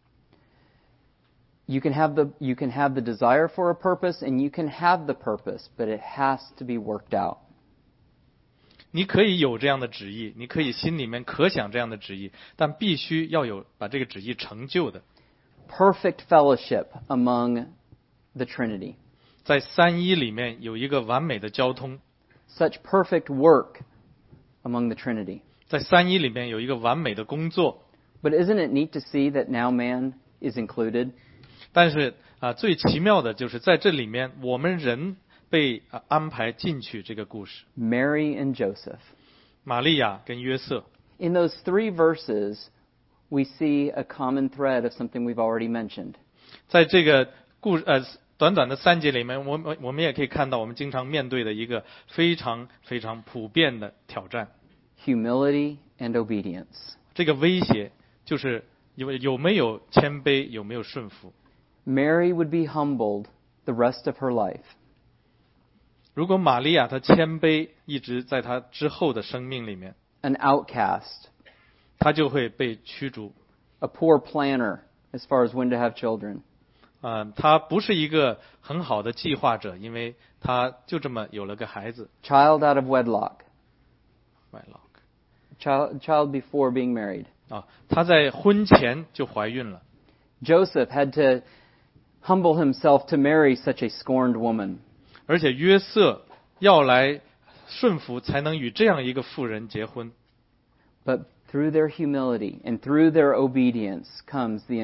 [SPEAKER 1] You can have the desire for a purpose, and you can have the purpose, but it has to be worked out.
[SPEAKER 2] 你可以有这样的旨意，你可以心里面可想这样的旨意，但必须要有把这个旨意成就的。
[SPEAKER 1] Perfect fellowship among the Trinity.
[SPEAKER 2] 在三一里面有一个完美的交通，
[SPEAKER 1] Such perfect work among the Trinity.
[SPEAKER 2] 在三一里面有一个完美的工作。
[SPEAKER 1] But isn't it neat to see that now man is included?
[SPEAKER 2] 但是最奇妙的就是在这里面，我们人被安排进去这个故事。
[SPEAKER 1] Mary and Joseph.
[SPEAKER 2] 玛利亚跟约瑟，
[SPEAKER 1] In those 3 verses, we see a common thread of something we've already mentioned.
[SPEAKER 2] 在这个短短的3节里面，我们也可以看到我们经常面对的一个非常非常普遍的挑战。
[SPEAKER 1] Humility and obedience.
[SPEAKER 2] 这个威胁就是有没有谦卑，有没有顺服。
[SPEAKER 1] Mary would be humbled the rest of her life.
[SPEAKER 2] 如果玛利亚她谦卑，一直在她之后的生命里面，
[SPEAKER 1] An outcast.
[SPEAKER 2] 她就会被驱逐。
[SPEAKER 1] A poor planner as far as when to have children.
[SPEAKER 2] 她不是一个很好的计划者，因为她就这么有了个孩子。
[SPEAKER 1] Child out of wedlock.
[SPEAKER 2] Wedlock.
[SPEAKER 1] Child before being married.
[SPEAKER 2] 她在婚前就怀孕了。
[SPEAKER 1] Joseph had to humble himself to marry such a scorned woman.
[SPEAKER 2] 而且约瑟要来顺服，才能与这样一个妇人结婚。
[SPEAKER 1] But through their humility and through their obedience comes the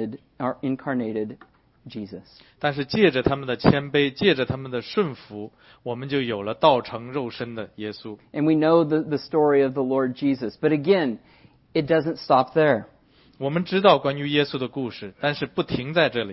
[SPEAKER 1] incarnated Jesus.
[SPEAKER 2] 但是借着他们的谦卑，借着他们的顺服，我们就有了道成肉身的耶稣。
[SPEAKER 1] And we know the story of the Lord Jesus. But again, it doesn't stop there.
[SPEAKER 2] 我们知道关于耶稣的故事，但是不停在这里。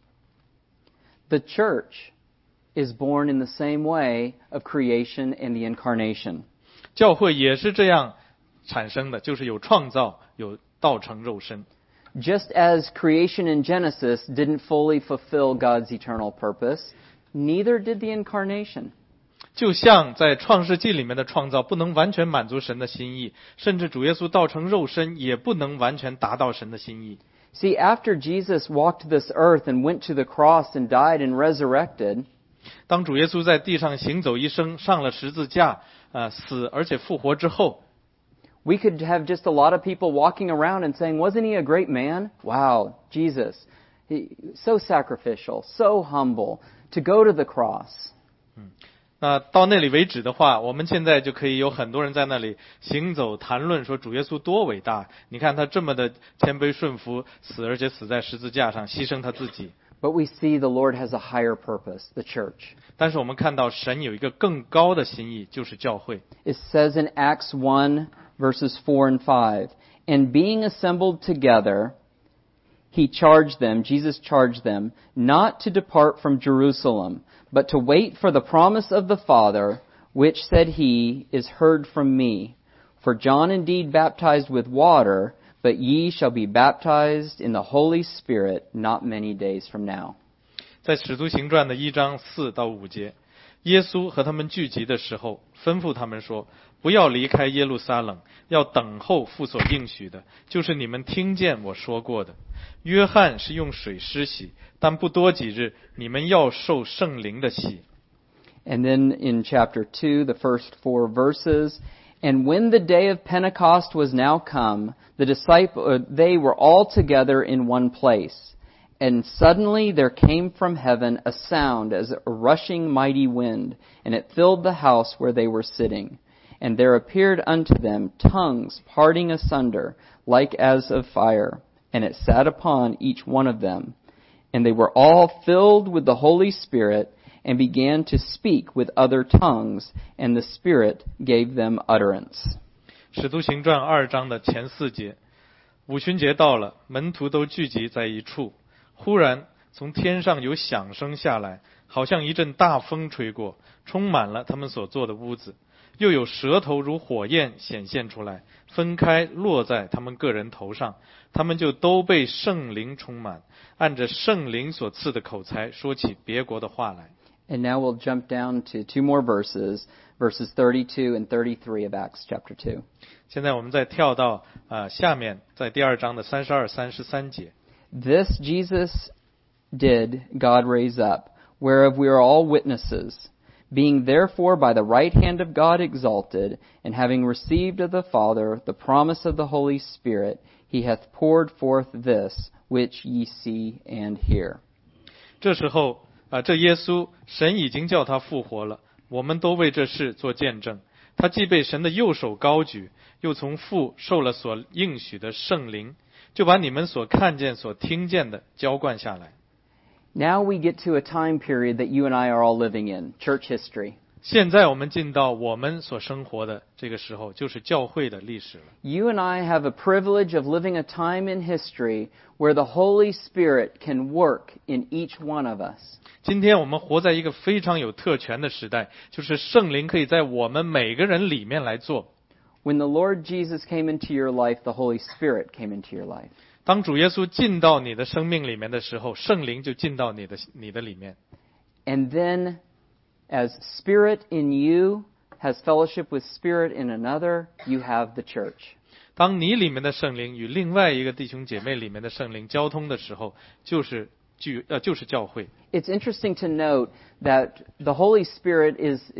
[SPEAKER 1] The church is born in the same way of creation and the incarnation.
[SPEAKER 2] 教会也是这样产生的，就是有创造，有道成肉身。
[SPEAKER 1] Just as creation in Genesis didn't fully fulfill God's eternal purpose, neither did the incarnation.
[SPEAKER 2] 就像在创世纪里面的创造不能完全满足神的心意，甚至主耶稣道成肉身也不能完全达到神的心意。
[SPEAKER 1] See, after Jesus walked this earth and went to the cross and died and resurrected,
[SPEAKER 2] 当主耶稣在地上行走一生，上了十字架，死而且复活之后，
[SPEAKER 1] we could have just a lot of people walking around and saying, wasn't he a great man? Wow, Jesus. So sacrificial, so humble, to go to the cross.
[SPEAKER 2] 那到那里为止的话，我们现在就可以有很多人在那里行走谈论说主耶稣多伟大，你看他这么的谦卑顺服，死而且死在十字架上，牺牲他自己。
[SPEAKER 1] But we see the Lord has a higher purpose, the church.
[SPEAKER 2] 但是我们看到神有一个更高的心意，就是教会。
[SPEAKER 1] It says in Acts 1, verses 4 and 5, "And being assembled together, Jesus charged them, not to depart from Jerusalem, but to wait for the promise of the Father, which, said he, is heard from me. For John indeed baptized with water, but ye shall be baptized in the Holy Spirit not many days from now."
[SPEAKER 2] 在使徒行传的1章4到5节，耶稣和他们聚集的时候，吩咐他们说，不要离开耶路撒冷，要等候父所应许的，就是你们听见我说过的。约翰是用水施洗，但不多几日，你们要受圣灵的洗。
[SPEAKER 1] And then in chapter 2, the first 4 verses, "And when the day of Pentecost was now come, they were all together in one place. And suddenly there came from heaven a sound as a rushing mighty wind, and it filled the house where they were sitting. And there appeared unto them tongues parting asunder, like as of fire, and it sat upon each one of them. And they were all filled with the Holy Spirit, and began to speak with other tongues, and the Spirit gave them utterance."
[SPEAKER 2] 使徒行传2章的前4节，五旬节到了，门徒都聚集在一处。忽然从天上有响声下来，好像一阵大风吹过，充满了他们所坐的屋子。又有舌头如火焰显现出来，分开落在他们个人头上，他们就都被圣灵充满，按着圣灵所赐的口才说起别国的话来。
[SPEAKER 1] And now we'll jump down to 2 more verses 32 and 33 of Acts chapter 2.
[SPEAKER 2] 现在我们再跳到下面，在第2章的32、33节。
[SPEAKER 1] "This Jesus did God raise up, whereof we are all witnesses. Being therefore by the right hand of God exalted, and having received of the Father the promise of the Holy Spirit, he hath poured forth this, which ye see and hear."
[SPEAKER 2] 这时候这耶稣，神已经叫他复活了，我们都为这事做见证。他既被神的右手高举，又从父受了所应许的圣灵，就把你们所看见、所听见的浇灌下来。
[SPEAKER 1] Now we get to a time period that you and I are all living in, church history.
[SPEAKER 2] 现在我们进到我们所生活的这个时候，就是教会的历史了。
[SPEAKER 1] You and I have a privilege of living a time in history where the Holy Spirit can work in each one of us.
[SPEAKER 2] 今天我们活在一个非常有特权的时代，就是圣灵可以在我们每个人里面来做。
[SPEAKER 1] When the Lord Jesus came into your life, the Holy Spirit came into your life.
[SPEAKER 2] 当主耶稣进到你的生命里面的时候，圣灵就进到你的里面。
[SPEAKER 1] And then, as Spirit in you has fellowship with Spirit in another, you have the church.
[SPEAKER 2] 当你里面的圣灵与另外一个弟兄姐妹里面的圣灵交通的时候，就是教会。
[SPEAKER 1] It's interesting to note that the Holy Spirit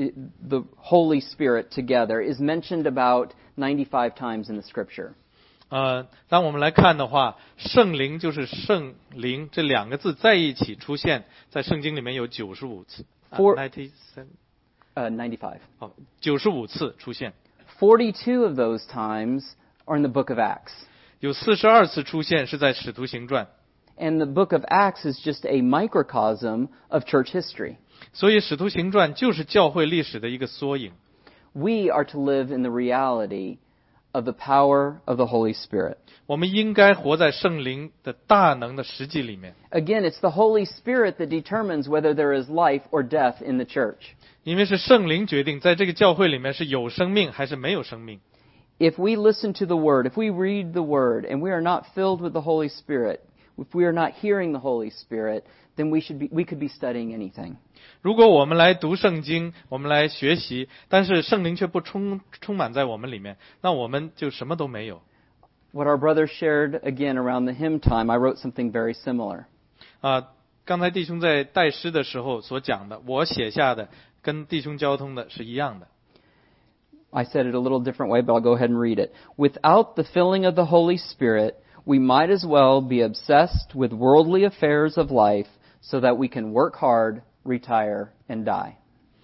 [SPEAKER 1] together is mentioned about 95 times in the Scripture.
[SPEAKER 2] 当我们来看的话，圣灵就是圣灵这2个字在一起出现在圣经里面有95次。95，95次出现。
[SPEAKER 1] 42 of those times are in the book of Acts.
[SPEAKER 2] 有42次出现是在使徒行传。
[SPEAKER 1] And the book of Acts is just a microcosm of church history.
[SPEAKER 2] 所以使徒行传就是教会历史的一个缩影。
[SPEAKER 1] We are to live in the reality of the power of the Holy Spirit.
[SPEAKER 2] 我们应该活在圣灵的大能的实际里面。
[SPEAKER 1] Again, it's the Holy Spirit that determines whether there is life or death in the church.
[SPEAKER 2] 因为是圣灵决定在这个教会里面是有生命还是没有生命。
[SPEAKER 1] If we listen to the Word, if we read the Word, and we are not filled with the Holy Spirit, if we are not hearing the Holy Spirit, then we could be studying anything.
[SPEAKER 2] 如果我们来读圣经，我们来学习，但是圣灵却不充满在我们里面，那我们就什么都没有。
[SPEAKER 1] What our brother shared again around the hymn time, I wrote something very similar.
[SPEAKER 2] 刚才弟兄在带诗的时候所讲的，我写下的跟弟兄交通的是一样的。
[SPEAKER 1] I said it a little different way, but I'll go ahead and read it. Without the filling of the Holy Spirit, we might as well be obsessed with worldly affairs of life so that we can work hard, retire, and die.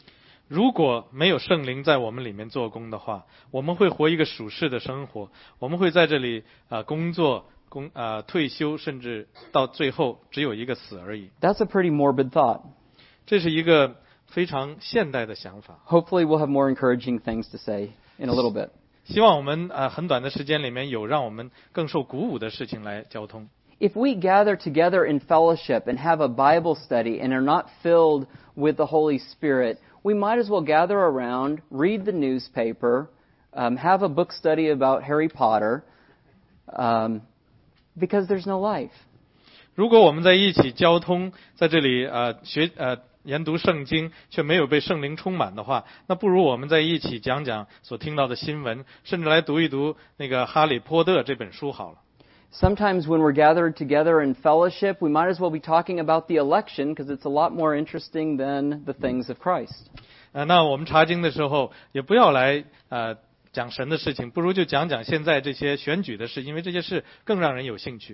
[SPEAKER 2] 如果没有圣灵在我们里面做工的话，我们会活一个属世的生活，我们会在这里工作退休，甚至到最后只有一个死而已。
[SPEAKER 1] That's a pretty morbid thought.
[SPEAKER 2] 这是一个非常现代的想法。
[SPEAKER 1] Hopefully we'll have more encouraging things to say in a little bit.
[SPEAKER 2] 希望我们很短的时间里面有让我们更受鼓舞的事情来交通。
[SPEAKER 1] If we gather together in fellowship and have a Bible study and are not filled with the Holy Spirit, we might as well gather around, read the newspaper, have a book study about Harry Potter, because there's no life.
[SPEAKER 2] 如果我们在一起交通，在这里研读圣经，却没有被圣灵充满的话，那不如我们在一起讲讲所听到的新闻，甚至来读一读那个《哈利波特》这本书好了。
[SPEAKER 1] Sometimes when we're gathered together in fellowship, we might as well be talking about the election because it's a lot more interesting than the things of Christ.
[SPEAKER 2] 那我们查经的时候，也不要来讲神的事情，不如就讲讲现在这些选举的事，因为这些事更让人有兴趣。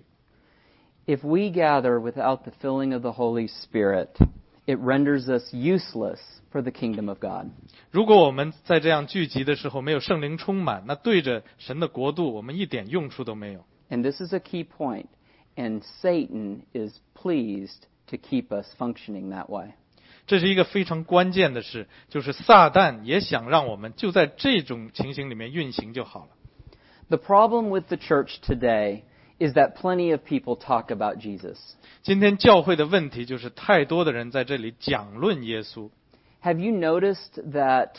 [SPEAKER 1] If we gather without the filling of the Holy Spirit, it renders us useless for the kingdom of God.
[SPEAKER 2] 如果我们在这样聚集的时候没有圣灵充满，那对着神的国度，我们一点用处都没有。
[SPEAKER 1] And this is a key point, and Satan is pleased to keep us functioning that way.
[SPEAKER 2] 这是一个非常关键的事，就是撒旦也想让我们就在这种情形里面运行就好了。
[SPEAKER 1] The problem with the church today is that plenty of people talk about Jesus.
[SPEAKER 2] 今天教会的问题就是太多的人在这里讲论耶稣。
[SPEAKER 1] Have you noticed that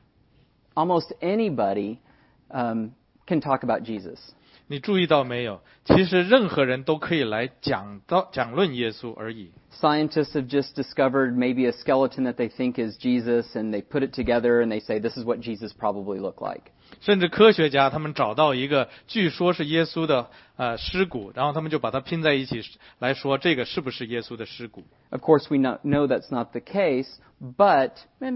[SPEAKER 1] almost anybody can talk about Jesus?
[SPEAKER 2] 你注意到没有？其实任何人都可以来讲论耶稣而已。
[SPEAKER 1] Scientists have just discovered maybe a skeleton that they think is Jesus, and they put it together and they say, this is what Jesus probably looked like.
[SPEAKER 2] 甚至科学家他们找到一个据说是耶稣的尸骨，然后他们就把它拼在一起来说这个是不是耶稣的尸骨。
[SPEAKER 1] Of course, we know that's not the case, but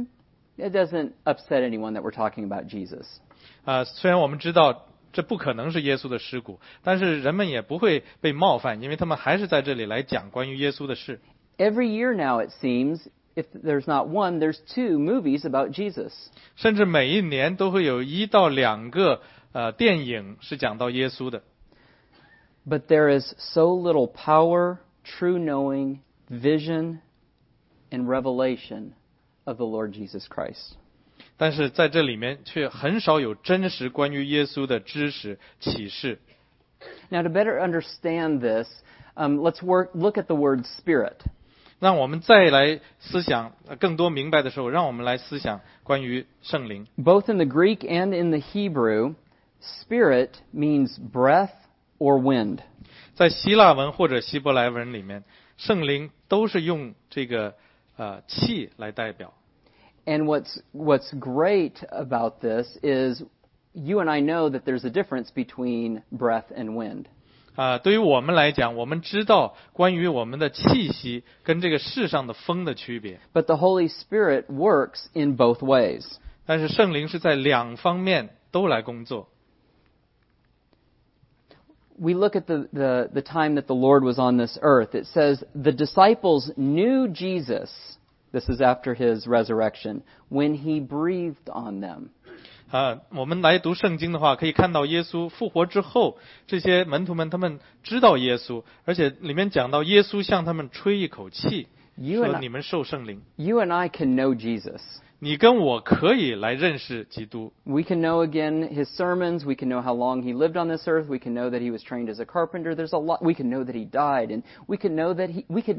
[SPEAKER 1] it doesn't upset anyone that we're talking about Jesus.
[SPEAKER 2] 虽然我们知道这不可能是耶稣的尸骨，但是人们也不会被冒犯，因为他们还是在这里来讲关于耶稣的事。
[SPEAKER 1] Every year now, it seems, if there's not one, there's two movies about Jesus.
[SPEAKER 2] 甚至每一年都会有1到2个电影是讲到耶稣的。
[SPEAKER 1] But there is so little power, true knowing, vision, and revelation of the Lord Jesus Christ.
[SPEAKER 2] 但是在这里面却很少有真实关于耶稣的知识启示。
[SPEAKER 1] Now, to better understand this, let's look at the word Spirit.
[SPEAKER 2] 让我们再来思想更多明白的时候，让我们来思想关于圣灵。
[SPEAKER 1] Both in the Greek and in the Hebrew, Spirit means breath or wind.
[SPEAKER 2] 在希腊文或者希伯来文里面，圣灵都是用这个气来代表。
[SPEAKER 1] And what's great about this is you and I know that there's a difference between breath and wind.
[SPEAKER 2] 对于我们来讲，我们知道关于我们的气息跟这个世上的风的区别。
[SPEAKER 1] But the Holy Spirit works in both ways.
[SPEAKER 2] 但是圣灵是在2方面都来工作。
[SPEAKER 1] We look at the time that the Lord was on this earth. It says the disciples knew Jesus. This is after his resurrection, when he breathed on them.
[SPEAKER 2] 我们来读圣经的话，可以看到耶稣复活之后，这些门徒们他们知道耶稣，而且里面讲到耶稣向他们吹一口气，说你们受圣灵。
[SPEAKER 1] You and I can know Jesus.
[SPEAKER 2] 你跟我可以来认识基督。
[SPEAKER 1] We can know again his sermons. We can know how long he lived on this earth. We can know that he was trained as a carpenter. There's a lot. We can know that he died, and we can know that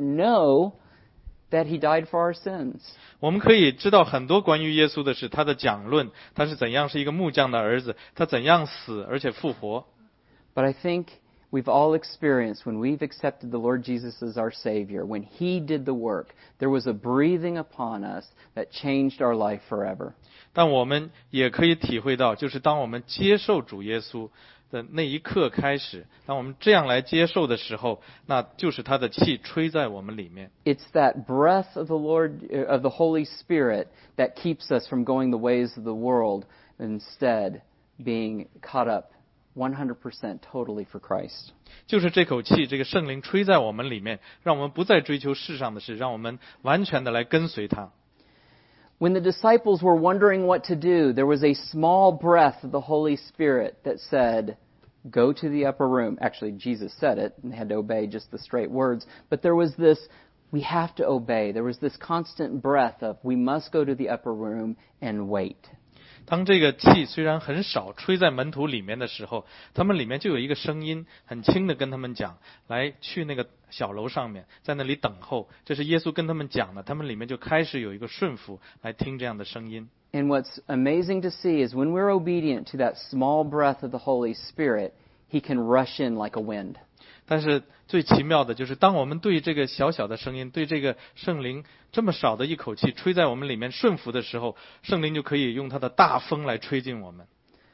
[SPEAKER 1] he died for our sins.
[SPEAKER 2] 我们可以知道很多关于耶稣的事，他的讲论，他是怎样是一个木匠的儿子，他怎样死而且复活。
[SPEAKER 1] But I think we've all experienced when we've accepted the Lord Jesus as our Savior, when he did the work, there was a breathing upon us that changed our life forever.
[SPEAKER 2] 但我们也可以体会到，就是当我们接受主耶稣的那一刻开始，当我们这样来接受的时候，那就是他的气吹在我们里面。
[SPEAKER 1] It's that breath of the Lord, of the Holy Spirit, that keeps us from going the ways of the world, instead being caught up 100% totally for Christ.
[SPEAKER 2] 就是这口气，这个圣灵吹在我们里面，让我们不再追求世上的事，让我们完全的来跟随他。
[SPEAKER 1] When the disciples were wondering what to do, there was a small breath of the Holy Spirit that said, go to the upper room. Actually, Jesus said it, and they had to obey just the straight words. But there was this, we have to obey. There was this constant breath of, we must go to the upper room and wait.
[SPEAKER 2] 当这个气虽然很少吹在门徒里面的时候，他们里面就有一个声音很轻的跟他们讲，来去那个小楼上面，在那里等候。这是耶稣跟他们讲的，他们里面就开始有一个顺服来听这样的声音。
[SPEAKER 1] And what's amazing to see is when we're obedient to that small breath of the Holy Spirit, He can rush in like a wind.
[SPEAKER 2] 但是最奇妙的就是，当我们对这个小小的声音，对这个圣灵这么少的一口气吹在我们里面顺服的时候，圣灵就可以用它的大风来吹进我们。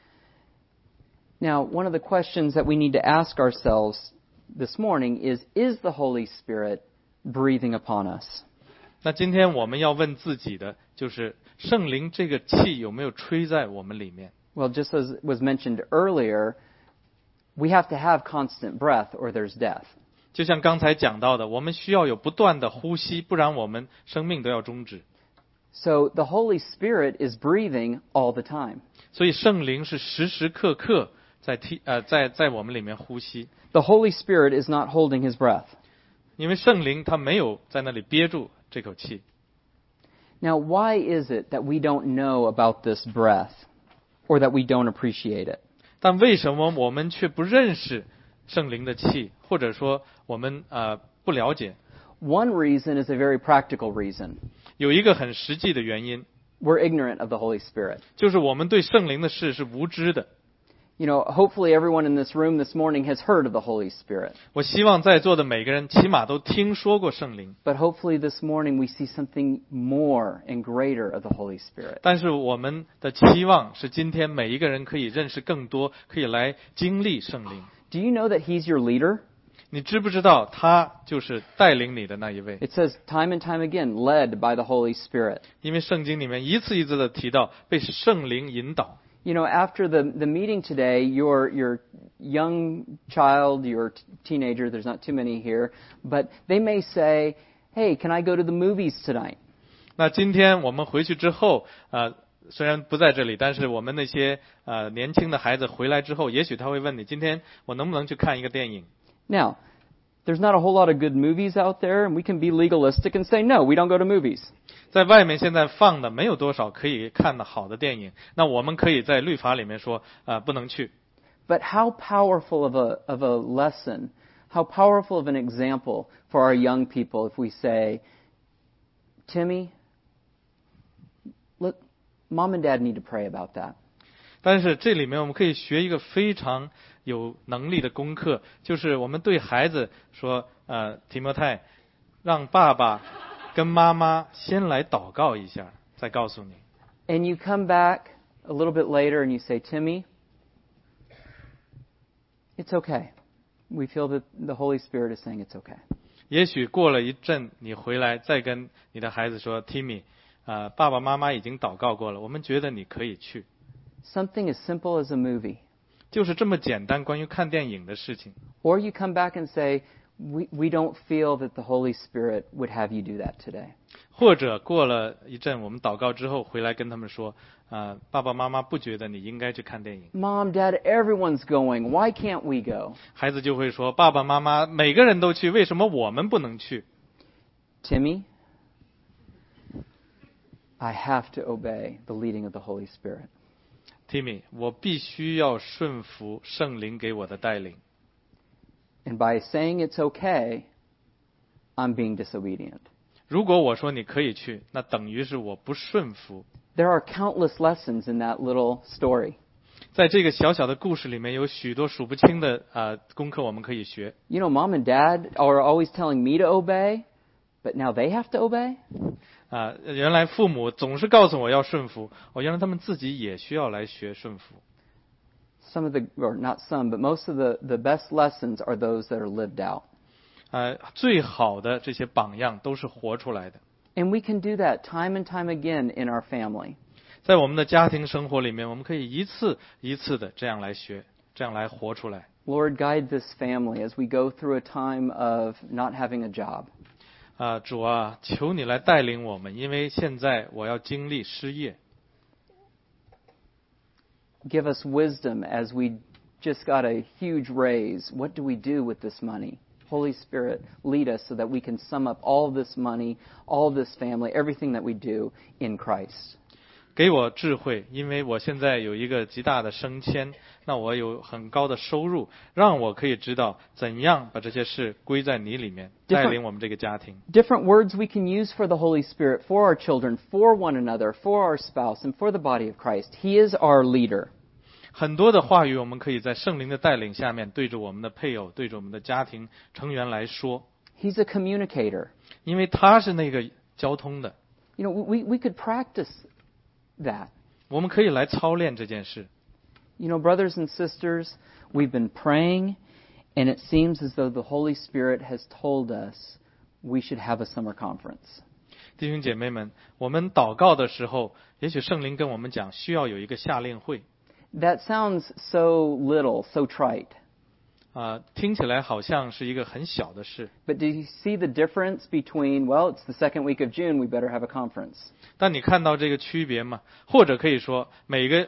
[SPEAKER 1] Now, one of the questions that we need to ask ourselves this morning is the Holy Spirit breathing upon us?
[SPEAKER 2] 那今天我们要问自己的就是，圣灵这个气有没有吹在我们里面？
[SPEAKER 1] Well, just as was mentioned earlier, we have to have constant breath or there's death.
[SPEAKER 2] 就像刚才讲到的，我们需要有不断的呼吸，不然我们生命都要终止。
[SPEAKER 1] So the Holy Spirit is breathing all the time.
[SPEAKER 2] 所以圣灵是时时刻刻在我们里面呼吸。
[SPEAKER 1] The Holy Spirit is not holding His breath.
[SPEAKER 2] 因为圣灵他没有在那里憋住这口气。
[SPEAKER 1] Now, why is it that we don't know about this breath or that we don't appreciate it?
[SPEAKER 2] 但为什么我们却不认识圣灵的气，或者说我们不了解？
[SPEAKER 1] One reason is a very practical reason.
[SPEAKER 2] 有一个很实际的原因，
[SPEAKER 1] We're ignorant of the Holy Spirit.
[SPEAKER 2] 就是我们对圣灵的事是无知的。
[SPEAKER 1] You know, hopefully everyone in this room this morning has heard of the Holy Spirit.
[SPEAKER 2] 我希望在座的每个人起码都听说过圣灵。
[SPEAKER 1] But hopefully this morning we see something more and greater of the Holy Spirit.
[SPEAKER 2] 但是我们的期望是今天每一个人可以认识更多，可以来经历圣灵。
[SPEAKER 1] Do you know that He's your leader?
[SPEAKER 2] 你知不知道他就是带领你的那一位？
[SPEAKER 1] It says time and time again, led by the Holy Spirit.
[SPEAKER 2] 因为圣经里面一次一次的提到被圣灵引导。
[SPEAKER 1] You know, after the meeting today, your young child, your teenager, there's not too many here, but they may say, hey, can I go to the movies tonight?
[SPEAKER 2] 那今天我们回去之后，虽然不在这里，但是我们那些年轻的孩子回来之后，也许他会问你，今天我能不能去看一个电影？
[SPEAKER 1] Now, there's not a whole lot of good movies out there, and we can be legalistic and say, no, we don't go to movies.
[SPEAKER 2] 在外面现在放的没有多少可以看的好的电影，那我们可以在律法里面说，不能去。
[SPEAKER 1] But how powerful of a lesson, how powerful of an example for our young people if we say, Timmy, look, Mom and Dad need to pray about that.
[SPEAKER 2] 但是这里面我们可以学一个非常有能力的功课，就是我们对孩子说，提摩太，让爸爸跟妈妈先来祷告一下，再告诉你。
[SPEAKER 1] And you come back a little bit later and you say, Timmy, it's okay. We feel that the Holy Spirit is saying it's okay.
[SPEAKER 2] 也许过了一阵，你回来再跟你的孩子说 ，Timmy，爸爸妈妈已经祷告过了，我们觉得你可以去。
[SPEAKER 1] Something as simple as a movie.
[SPEAKER 2] 就是这么简单，关于看电影的事情。
[SPEAKER 1] Or you come back and say, we don't feel that the Holy Spirit would have you do that today.
[SPEAKER 2] 或者过了一阵，我们祷告之后回来跟他们说，爸爸妈妈不觉得你应该去看电影。
[SPEAKER 1] Mom, Dad, everyone's going. Why can't we go?
[SPEAKER 2] 孩子就会说，爸爸妈妈每个人都去，为什么我们不能去？
[SPEAKER 1] Timmy, I have to obey the leading of the Holy Spirit.
[SPEAKER 2] Timmy， 我必须要顺服圣灵给我的带领。
[SPEAKER 1] And by saying it's okay, I'm being disobedient.
[SPEAKER 2] 如果我说你可以去，那等于是我不顺服。
[SPEAKER 1] There are countless lessons in that little story.
[SPEAKER 2] 在这个小小的故事里面，有许多数不清的功课我们可以学。
[SPEAKER 1] You know, Mom and Dad are always telling me to obey, but now they have to obey?
[SPEAKER 2] 原来父母总是告诉我要顺服，原来他们自己也需要来学顺服。
[SPEAKER 1] Some of the, or not some, but most of the best lessons are those that are lived out.
[SPEAKER 2] 最好的这些榜样都是活出来的。
[SPEAKER 1] And we can do that time and time again in our family.
[SPEAKER 2] 在我们的家庭生活里面，我们可以一次一次的这样来学，这样来活出来。
[SPEAKER 1] Lord, guide this family as we go through a time of not having a job.
[SPEAKER 2] 主啊，求你来带领我们，因为现在我要经历失业。
[SPEAKER 1] Give us wisdom as we just got a huge raise. What do we do with this money? Holy Spirit, lead us so that we can sum up all this money, all this family, everything that we do in Christ.
[SPEAKER 2] 给我智慧，因为我现在有一个极大的升迁，那我有很高的收入，让我可以知道怎样把这些事归在你里面，带领我们这个家庭。
[SPEAKER 1] Different words we can use for the Holy Spirit, for our children, for one another, for our spouse, and for the body of Christ. He is our leader.
[SPEAKER 2] 很多的话语我们可以在圣灵的带领下面，对着我们的配偶，对着我们的家庭成员来说。
[SPEAKER 1] He's a communicator.
[SPEAKER 2] 因为他是那个交通的。
[SPEAKER 1] You know, we could practice that.
[SPEAKER 2] 我们可以来操练这件事。
[SPEAKER 1] You know, brothers and sisters, we've been praying, and it seems as though the Holy Spirit has told us we should have a summer conference.
[SPEAKER 2] 弟兄姐妹们，我们祷告的时候，也许圣灵跟我们讲，需要有一个夏令会。
[SPEAKER 1] That sounds so little, so trite.
[SPEAKER 2] 听起来好像是一个很小的事。
[SPEAKER 1] But do you see the difference between, well, it's the second week of June, we better have a conference.
[SPEAKER 2] 但你看到这个区别吗？或者可以说，每个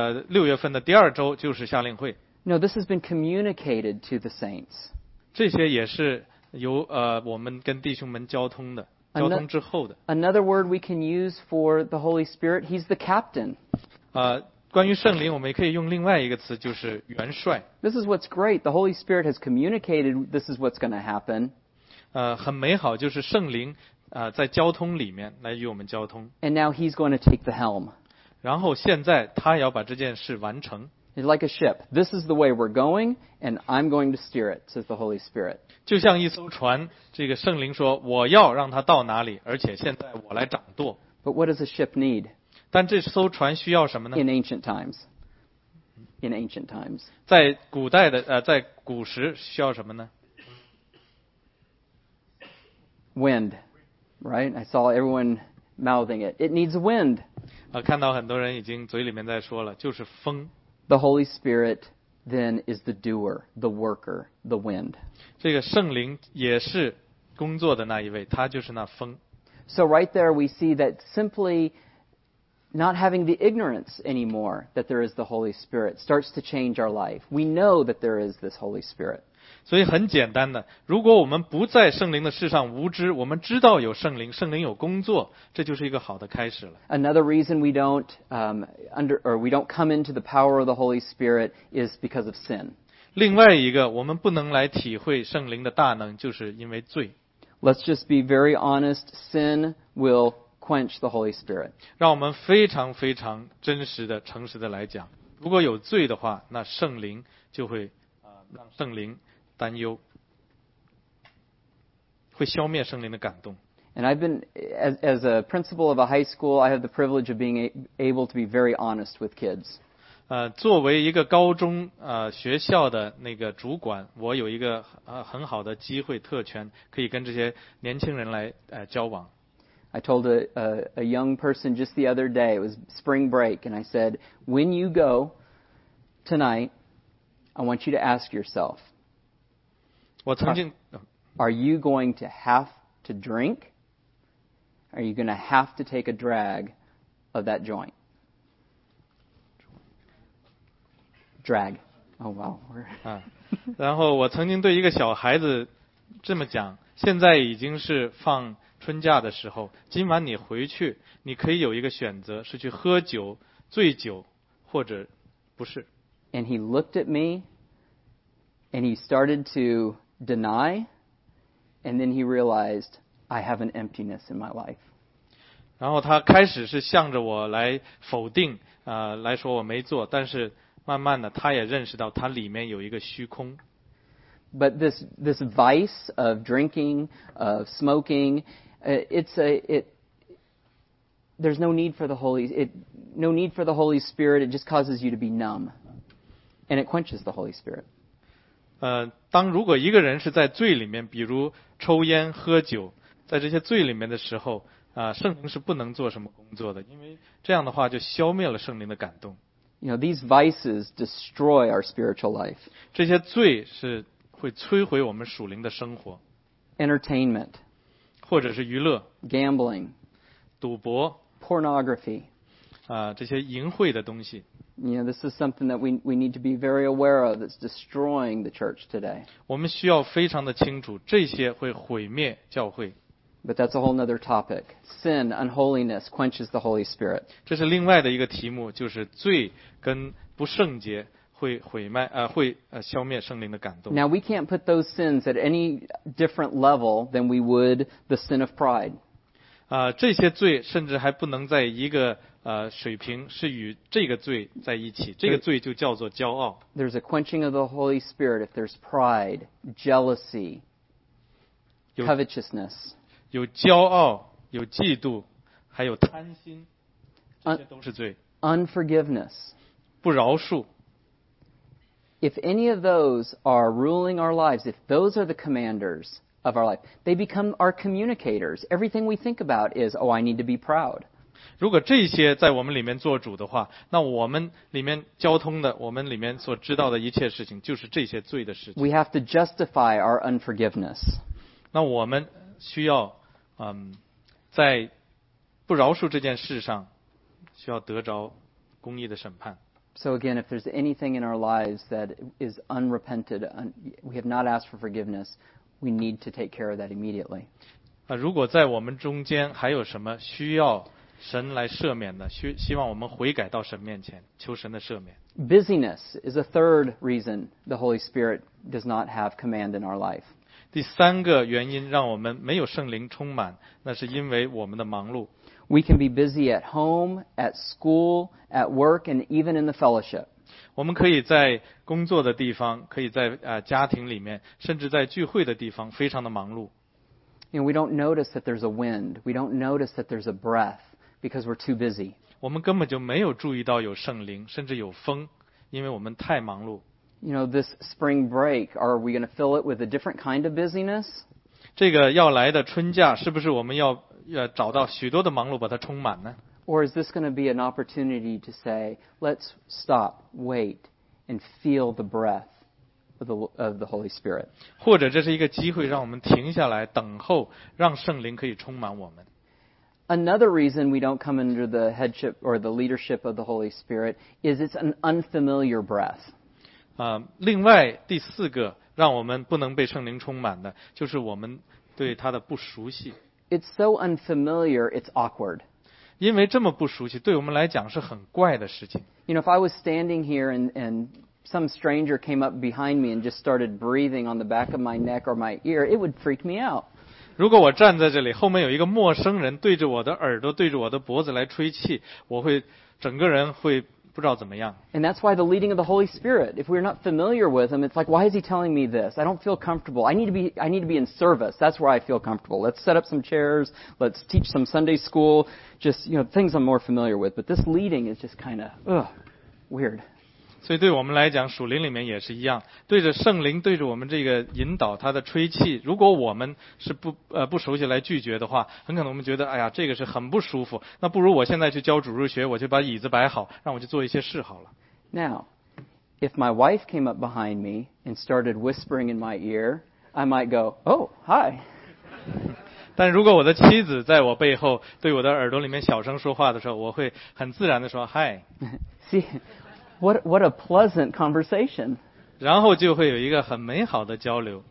[SPEAKER 2] 6月份的第2周就是夏令会。
[SPEAKER 1] No, this has been communicated to the saints.
[SPEAKER 2] 这些也是由我们跟弟兄们交通之后的。
[SPEAKER 1] Another word we can use for the Holy Spirit, he's the captain.
[SPEAKER 2] 关于圣灵，我们也可以用另外一个词，就是元帅。
[SPEAKER 1] This is what's great. The Holy Spirit has communicated this is what's going to happen.
[SPEAKER 2] 很美好，就是圣灵在交通里面来与我们交通。
[SPEAKER 1] And now he's going to take the helm.
[SPEAKER 2] 然后现在他要把这件事完成。
[SPEAKER 1] It's like a ship. This is the way we're going, and I'm going to steer it, says the Holy Spirit.
[SPEAKER 2] 就像一艘船，这个圣灵说，我要让它到哪里，而且现在我来掌舵。
[SPEAKER 1] But what does a ship need?
[SPEAKER 2] 但这艘船需要什么呢？
[SPEAKER 1] In ancient times. In ancient times.
[SPEAKER 2] 在古代的在古时需要什么呢？
[SPEAKER 1] Wind, right? I saw everyone mouthing it. It needs wind.
[SPEAKER 2] 看到很多人已经嘴里面在说了，就是风。
[SPEAKER 1] The Holy Spirit then is the doer, the worker, the wind.
[SPEAKER 2] 这个圣灵也是工作的那一位，他就是那风。
[SPEAKER 1] So right there we see that simply not having the ignorance anymore that there is the Holy Spirit starts to change our life. We know that there is this Holy Spirit.
[SPEAKER 2] 所以很简单的，如果我们不在圣灵的事上无知，我们知道有圣灵，圣灵有工作，这就是一个好的开始了。
[SPEAKER 1] Another reason we don't we don't come into the power of the Holy Spirit is because of sin.
[SPEAKER 2] 另外一个，我们不能来体会圣灵的大能，就是因为罪。
[SPEAKER 1] Let's just be very honest. Sin will quench the Holy Spirit.
[SPEAKER 2] 让我们非常非常真实的、诚实的来讲，如果有罪的话，那圣灵就会让圣灵担忧，会消灭圣灵的感动。
[SPEAKER 1] And I've been, as a principal of a high school, I have the privilege of being able to be very honest with kids.
[SPEAKER 2] 作为一个高中学校的那个主管，我有一个很好的机会特权，可以跟这些年轻人来交往。
[SPEAKER 1] I told a young person just the other day, it was spring break, and I said, when you go tonight, I want you to ask yourself,
[SPEAKER 2] 我曾经
[SPEAKER 1] are you going to have to drink? Are you going to have to take a drag of that joint? Drag. Oh, wow.
[SPEAKER 2] 然后我曾经对一个小孩子这么讲，现在已经是放春假的时候，今晚你回去，你可以有一个选择，是去喝酒、醉酒，或者不是。
[SPEAKER 1] And he looked at me, and he started to deny, and then he realized I have an emptiness in my life.
[SPEAKER 2] 然后他开始是向着我来否定，来说我没做，但是慢慢的他也认识到他里面有一个虚空。
[SPEAKER 1] But this vice of drinking, of smoking, there's no need for the Holy Spirit. It just causes you to be numb, and it quenches the Holy Spirit.
[SPEAKER 2] 如果一个人是在罪里面，比如抽烟、喝酒，在这些罪里面的时候，圣灵是不能做什么工作的，因为这样的话就消灭了圣灵的感动。
[SPEAKER 1] You know, these vices destroy our spiritual life.
[SPEAKER 2] 这些罪是会摧毁我们属灵的生活。
[SPEAKER 1] Entertainment.
[SPEAKER 2] 或者是娱乐、
[SPEAKER 1] gambling,
[SPEAKER 2] 赌博
[SPEAKER 1] pornography.
[SPEAKER 2] 这些淫秽的东西。
[SPEAKER 1] This is something that we need to be very aware of that's destroying the church today.
[SPEAKER 2] 我们需要非常的清楚，这些会毁灭教会。
[SPEAKER 1] But that's a whole other topic. Sin, unholiness, quenches the Holy Spirit.
[SPEAKER 2] 这是另外的一个题目，就是罪跟不圣洁会消灭圣灵的感动。
[SPEAKER 1] Now, we can't put those sins at any different level than we would the sin of pride.
[SPEAKER 2] 这些罪甚至还不能在一个水平是与这个罪在一起，这个罪就叫做骄傲。
[SPEAKER 1] There's a quenching of the Holy Spirit if there's pride, jealousy, covetousness.
[SPEAKER 2] 有骄傲，有嫉妒，还有贪心，这些都是罪。
[SPEAKER 1] Unforgiveness.
[SPEAKER 2] 不饶恕。
[SPEAKER 1] If any of those are ruling our lives, if those are the commanders of our life, they become our communicators. Everything we think about is, oh, I need to be proud.
[SPEAKER 2] 如果这些在我们里面做主的话，那我们里面交通的，我们里面所知道的一切事情，就是这些罪的事情。
[SPEAKER 1] We have to justify our unforgiveness.
[SPEAKER 2] 那我们需要，在不饶恕这件事上，需要得着公义的审判。
[SPEAKER 1] So again, if there's anything in our lives that is unrepented, we have not asked for forgiveness, we need to take care of that immediately.
[SPEAKER 2] 如果在我们中间还有什么需要神来赦免的，希望我们悔改到神面前，求神的赦免。
[SPEAKER 1] Busyness is a third reason the Holy Spirit does not have command in our life.
[SPEAKER 2] 第三个原因让我们没有圣灵充满，那是因为我们的忙碌。
[SPEAKER 1] We can be busy at home, at school, at work, and even in the fellowship.
[SPEAKER 2] 我们可以在工作的地方，可以在家庭里面，甚至在聚会的地方，非常的忙碌。
[SPEAKER 1] We don't notice that there's a wind. We don't notice that there's a breath because we're too busy.
[SPEAKER 2] 我们根本就没有注意到有圣灵，甚至有风，因为我们太忙碌。
[SPEAKER 1] This spring break, are we going to fill it with a different kind of busyness?
[SPEAKER 2] 这个要来的春假，是不是我们要找到许多的忙碌把它充满呢？
[SPEAKER 1] Or is this going to be an opportunity to say, let's stop, wait, and feel the breath of the Holy Spirit?
[SPEAKER 2] 或者这是一个机会，让我们停下来等候，让圣灵可以充满我们。
[SPEAKER 1] Another reason we don't come under the headship or the leadership of the Holy Spirit is it's an unfamiliar breath.
[SPEAKER 2] 另外第四个让我们不能被圣灵充满的，就是我们对他的不熟悉。
[SPEAKER 1] It's so unfamiliar, it's awkward.
[SPEAKER 2] 因为这么不熟悉，对我们来讲是很怪的事情。
[SPEAKER 1] If I was standing here and some stranger came up behind me and just started breathing on the back of my neck or my ear, it would freak me out.
[SPEAKER 2] 如果我站在这里，后面有一个陌生人对着我的耳朵、对着我的脖子来吹气，我会整个人会不知道怎么样。
[SPEAKER 1] And that's why the leading of the Holy Spirit, if we're not familiar with Him, it's like, why is He telling me this? I don't feel comfortable. I need to be in service. That's where I feel comfortable. Let's set up some chairs. Let's teach some Sunday school. Just, things I'm more familiar with. But this leading is just kind of, weird.
[SPEAKER 2] 所以对我们来讲，属灵里面也是一样，对着圣灵，对着我们这个引导他的吹气，如果我们是不熟悉来拒绝的话，很可能我们觉得，哎呀，这个是很不舒服。那不如我现在去教主日学，我就把椅子摆好，让我去做一些事好了。
[SPEAKER 1] Now, if my wife came up behind me and started whispering in my ear, I might go, oh, hi.
[SPEAKER 2] 但如果我的妻子在我背后对我的耳朵里面小声说话的时候，我会很自然的说嗨。
[SPEAKER 1] See, what a pleasant conversation.
[SPEAKER 2] 然后就会有一个很美好的交流。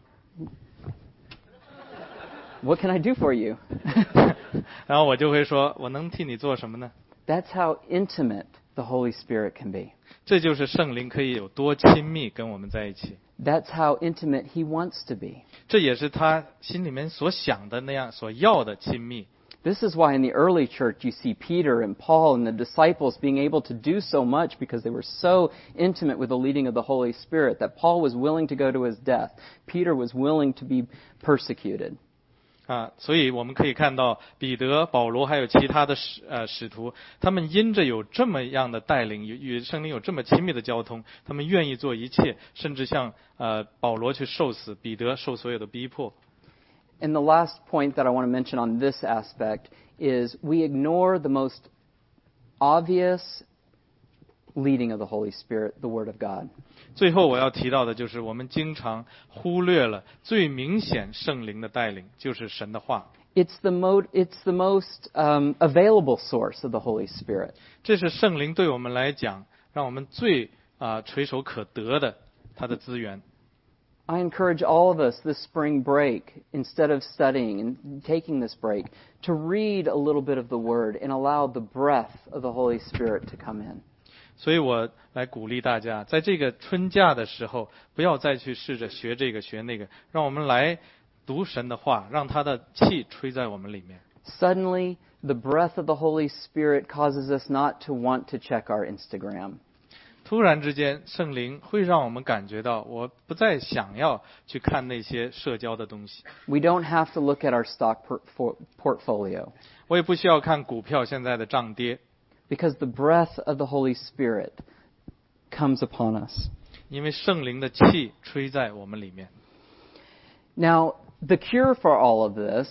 [SPEAKER 1] What can I do for you?
[SPEAKER 2] 然后我就会说，我能替你做什么呢？
[SPEAKER 1] That's how intimate the Holy Spirit can be.
[SPEAKER 2] 这就是圣灵可以有多亲密跟我们在一起。
[SPEAKER 1] That's how intimate He wants to be.
[SPEAKER 2] 这也是他心里面所想的那样所要的亲密。
[SPEAKER 1] This is why in the early church you see Peter and Paul and the disciples being able to do so much because they were so intimate with the leading of the Holy Spirit that Paul was willing to go to his death. Peter was willing to be persecuted.
[SPEAKER 2] 所以我们可以看到彼得、保罗还有其他的使徒，他们因着有这么样的带领，与圣灵有这么亲密的交通，他们愿意做一切，甚至像保罗去受死，彼得受所有的逼迫。
[SPEAKER 1] And the last point that I want to mention on this aspect is we ignore the most obvious leading of the Holy Spirit, the Word of God.
[SPEAKER 2] 最后我要提到的就是我们经常忽略了最明显圣灵的带领，就是神的话。
[SPEAKER 1] It's the most available source of the Holy Spirit.
[SPEAKER 2] 这是圣灵对我们来讲，让我们最垂手可得的他的资源。
[SPEAKER 1] I encourage all of us this spring break, instead of studying and taking this break, to read a little bit of the Word and allow the breath of the Holy Spirit to come in.
[SPEAKER 2] 所以我来鼓励大家，在这个春假的时候，不要再去试着学这个学那个，让我们来读神的话，让他的气吹在我们里面。
[SPEAKER 1] Suddenly, the breath of the Holy Spirit causes us not to want to check our Instagram.
[SPEAKER 2] 突然之间，圣灵会让我们感觉到，我不再想要去看那些社交的东西。
[SPEAKER 1] We don't have to look at our stock portfolio.
[SPEAKER 2] 我也不需要看股票现在的涨跌，
[SPEAKER 1] Because the breath of the Holy Spirit comes upon us.
[SPEAKER 2] 因为圣灵的气吹在我们里面。
[SPEAKER 1] Now, the cure for all of this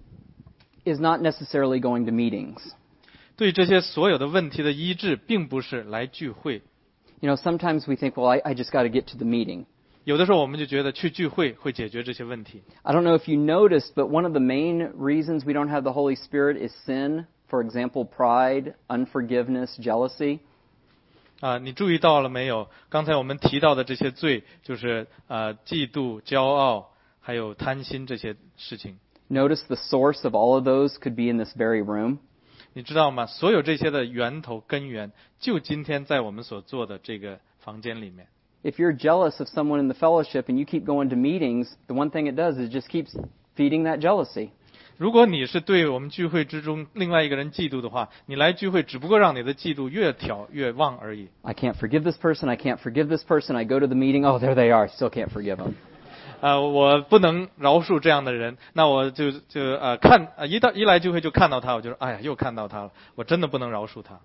[SPEAKER 1] is not necessarily going to meetings.
[SPEAKER 2] 对这些所有的问题的医治，并不是来聚会。
[SPEAKER 1] You know, sometimes we think, well, I just got to get to the meeting.
[SPEAKER 2] 有的时候我们就觉得去聚会会解决这些问题。
[SPEAKER 1] I don't know if you noticed, but one of the main reasons we don't have the Holy Spirit is sin. For example, pride, unforgiveness, jealousy.
[SPEAKER 2] 你注意到了没有？刚才我们提到的这些罪，就是嫉妒、骄傲，还有贪心这些事情。
[SPEAKER 1] Notice the source of all of those could be in this very room.
[SPEAKER 2] 你知道吗？所有这些的源头根源，就今天在我们所做的这个房间里面。
[SPEAKER 1] If you're jealous of someone in the fellowship and you keep going to meetings, the one thing it does is just keeps feeding that jealousy.
[SPEAKER 2] 如果你是对我们聚会之中另外一个人嫉妒的话，你来聚会只不过让你的嫉妒越挑越旺而已。
[SPEAKER 1] I can't forgive this person. I can't forgive this person. I go to the meeting. Oh, there they are. I still can't forgive them.
[SPEAKER 2] 我不能饶恕这样的人，那我就看一来聚会就看到他，我就说哎呀，又看到他了，我真的不能饶恕他。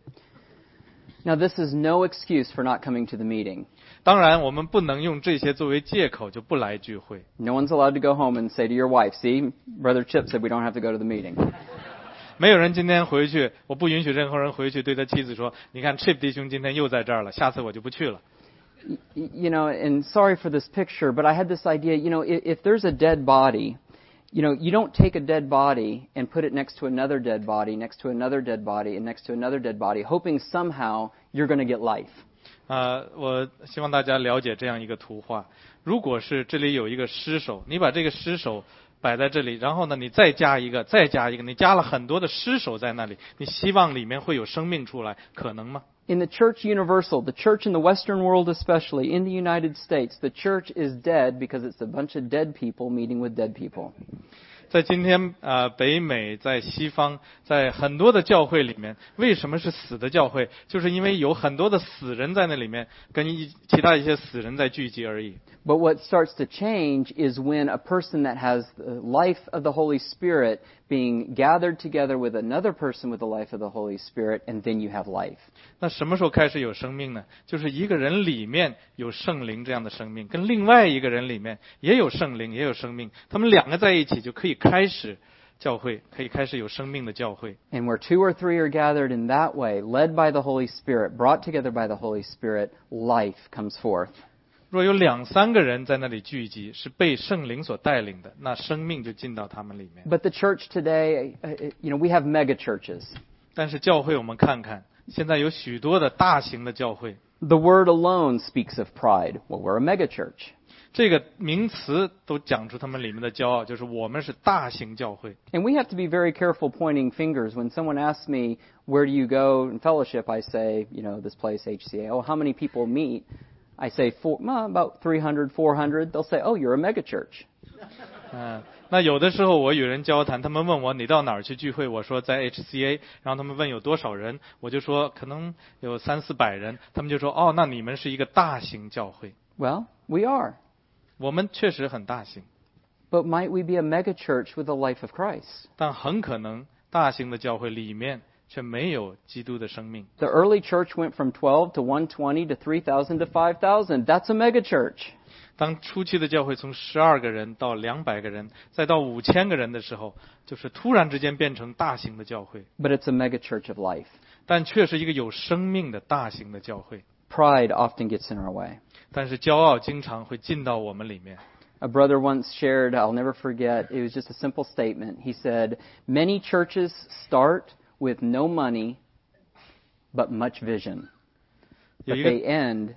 [SPEAKER 1] Now, this is no excuse for not coming to the meeting.
[SPEAKER 2] 当然，我们不能用这些作为借口就不来聚会。
[SPEAKER 1] No one's allowed to go home and say to your wife, see, Brother Chip said we don't have to go to the meeting.
[SPEAKER 2] 没有人今天回去，我不允许任何人回去对他妻子说：“你看 Chip 弟兄今天又在这儿了，下次我就不去了。”
[SPEAKER 1] You know, and sorry for this picture, but I had this idea, you know, if there's a dead body, you know, you don't take a dead body and put it next to another dead body, next to another dead body, and next to another dead body, hoping somehow you're going to get life.
[SPEAKER 2] 我希望大家了解这样一个图画。如果是这里有一个尸首，你把这个尸首摆在这里，然后呢，你再加一个，你加了很多的尸首在那里，你希望里面会有生命出来，可能吗？
[SPEAKER 1] In the church universal, the church in the Western world especially, in the United States, the church is dead because it's a bunch of dead people meeting with dead people.
[SPEAKER 2] 在今天北美，在西方，在很多的教会里面，为什么是死的教会？就是因为有很多的死人在那里面，跟其他一些死人在聚集而已。
[SPEAKER 1] But what starts to change is when a person that has the life of the Holy Spirit being gathered together with another person with the life of the Holy Spirit, and then you have life.
[SPEAKER 2] 那什么时候开始有生命呢？就是一个人里面有圣灵这样的生命，跟另外一个人里面也有圣灵，也有生命，他们两个在一起就可以开始教会，可以开始有生命的教会。
[SPEAKER 1] And where 2 or 3 are gathered in that way, led by the Holy Spirit, brought together by the Holy Spirit, life comes forth.
[SPEAKER 2] 若有2、3个人在那里聚集，是被圣灵所带领的，那生命就进到他们里面。
[SPEAKER 1] But the church today, you know, we have mega churches.
[SPEAKER 2] 但是教会我们看看，现在有许多的大型的教会，
[SPEAKER 1] The word alone speaks of pride. Well, we're a mega church.
[SPEAKER 2] 这个名词都讲出他们里面的骄傲，就是我们是大型教会。
[SPEAKER 1] And we have to be very careful pointing fingers. When someone asks me, where do you go in fellowship, I say, you know, this place, HCA. Oh, how many people meet? I say about 300, 400. They'll say, oh, you're a mega church.
[SPEAKER 2] 那有的时候我与人交谈，他们问我你到哪儿去聚会，我说在 HCA， 然后他们问有多少人，我就说可能有300、400人，他们就说哦，那你们是一个大型教会。
[SPEAKER 1] Well, we are.
[SPEAKER 2] 我们确实很大型，
[SPEAKER 1] But might we be a mega church with the life of Christ?
[SPEAKER 2] 但很可能大型的教会里面却没有基督的生命。
[SPEAKER 1] The early church went from 12 to 120 to 3,000 to 5,000. That's a mega church.
[SPEAKER 2] 当初期的教会从12个人到200个人，再到5000个人的时候，就是突然之间变成大型的教会，
[SPEAKER 1] But it's a mega church of life.
[SPEAKER 2] 但却是一个有生命的大型的教会。
[SPEAKER 1] Pride often gets in our way.
[SPEAKER 2] 但是骄傲经常会进到我们里面。
[SPEAKER 1] A brother once shared, I'll never forget, it was just a simple statement. He said, "Many churches start with no money, but much vision. But they end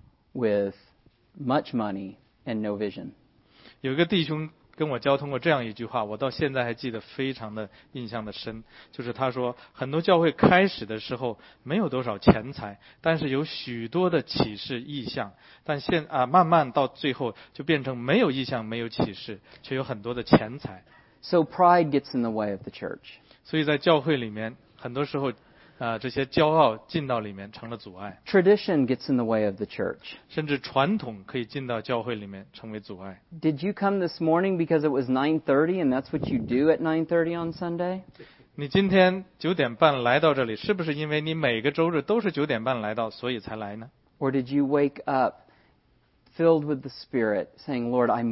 [SPEAKER 1] with much money and no vision."
[SPEAKER 2] 有一个弟兄跟我交通过这样一句话，我到现在还记得非常的印象的深，就是他说，很多教会开始的时候没有多少钱财，但是有许多的启示异象，但慢慢到最后就变成没有异象没有启示，却有很多的钱财。
[SPEAKER 1] So pride gets in the way of the church.
[SPEAKER 2] 所以在教会里面很多时候这些骄傲进到里面成了阻碍，
[SPEAKER 1] Tradition gets in the way of the church.
[SPEAKER 2] 甚至传统可以进到教会里面成为阻碍。
[SPEAKER 1] Did you come this morning because it was 9:30 and that's what you do at 9:30 on Sunday?
[SPEAKER 2] 你今天9点半来到这里，是不是因为你每个周日都是9点半来到，所以才来呢？
[SPEAKER 1] Or did you wake up filled with the Spirit, saying, "Lord, I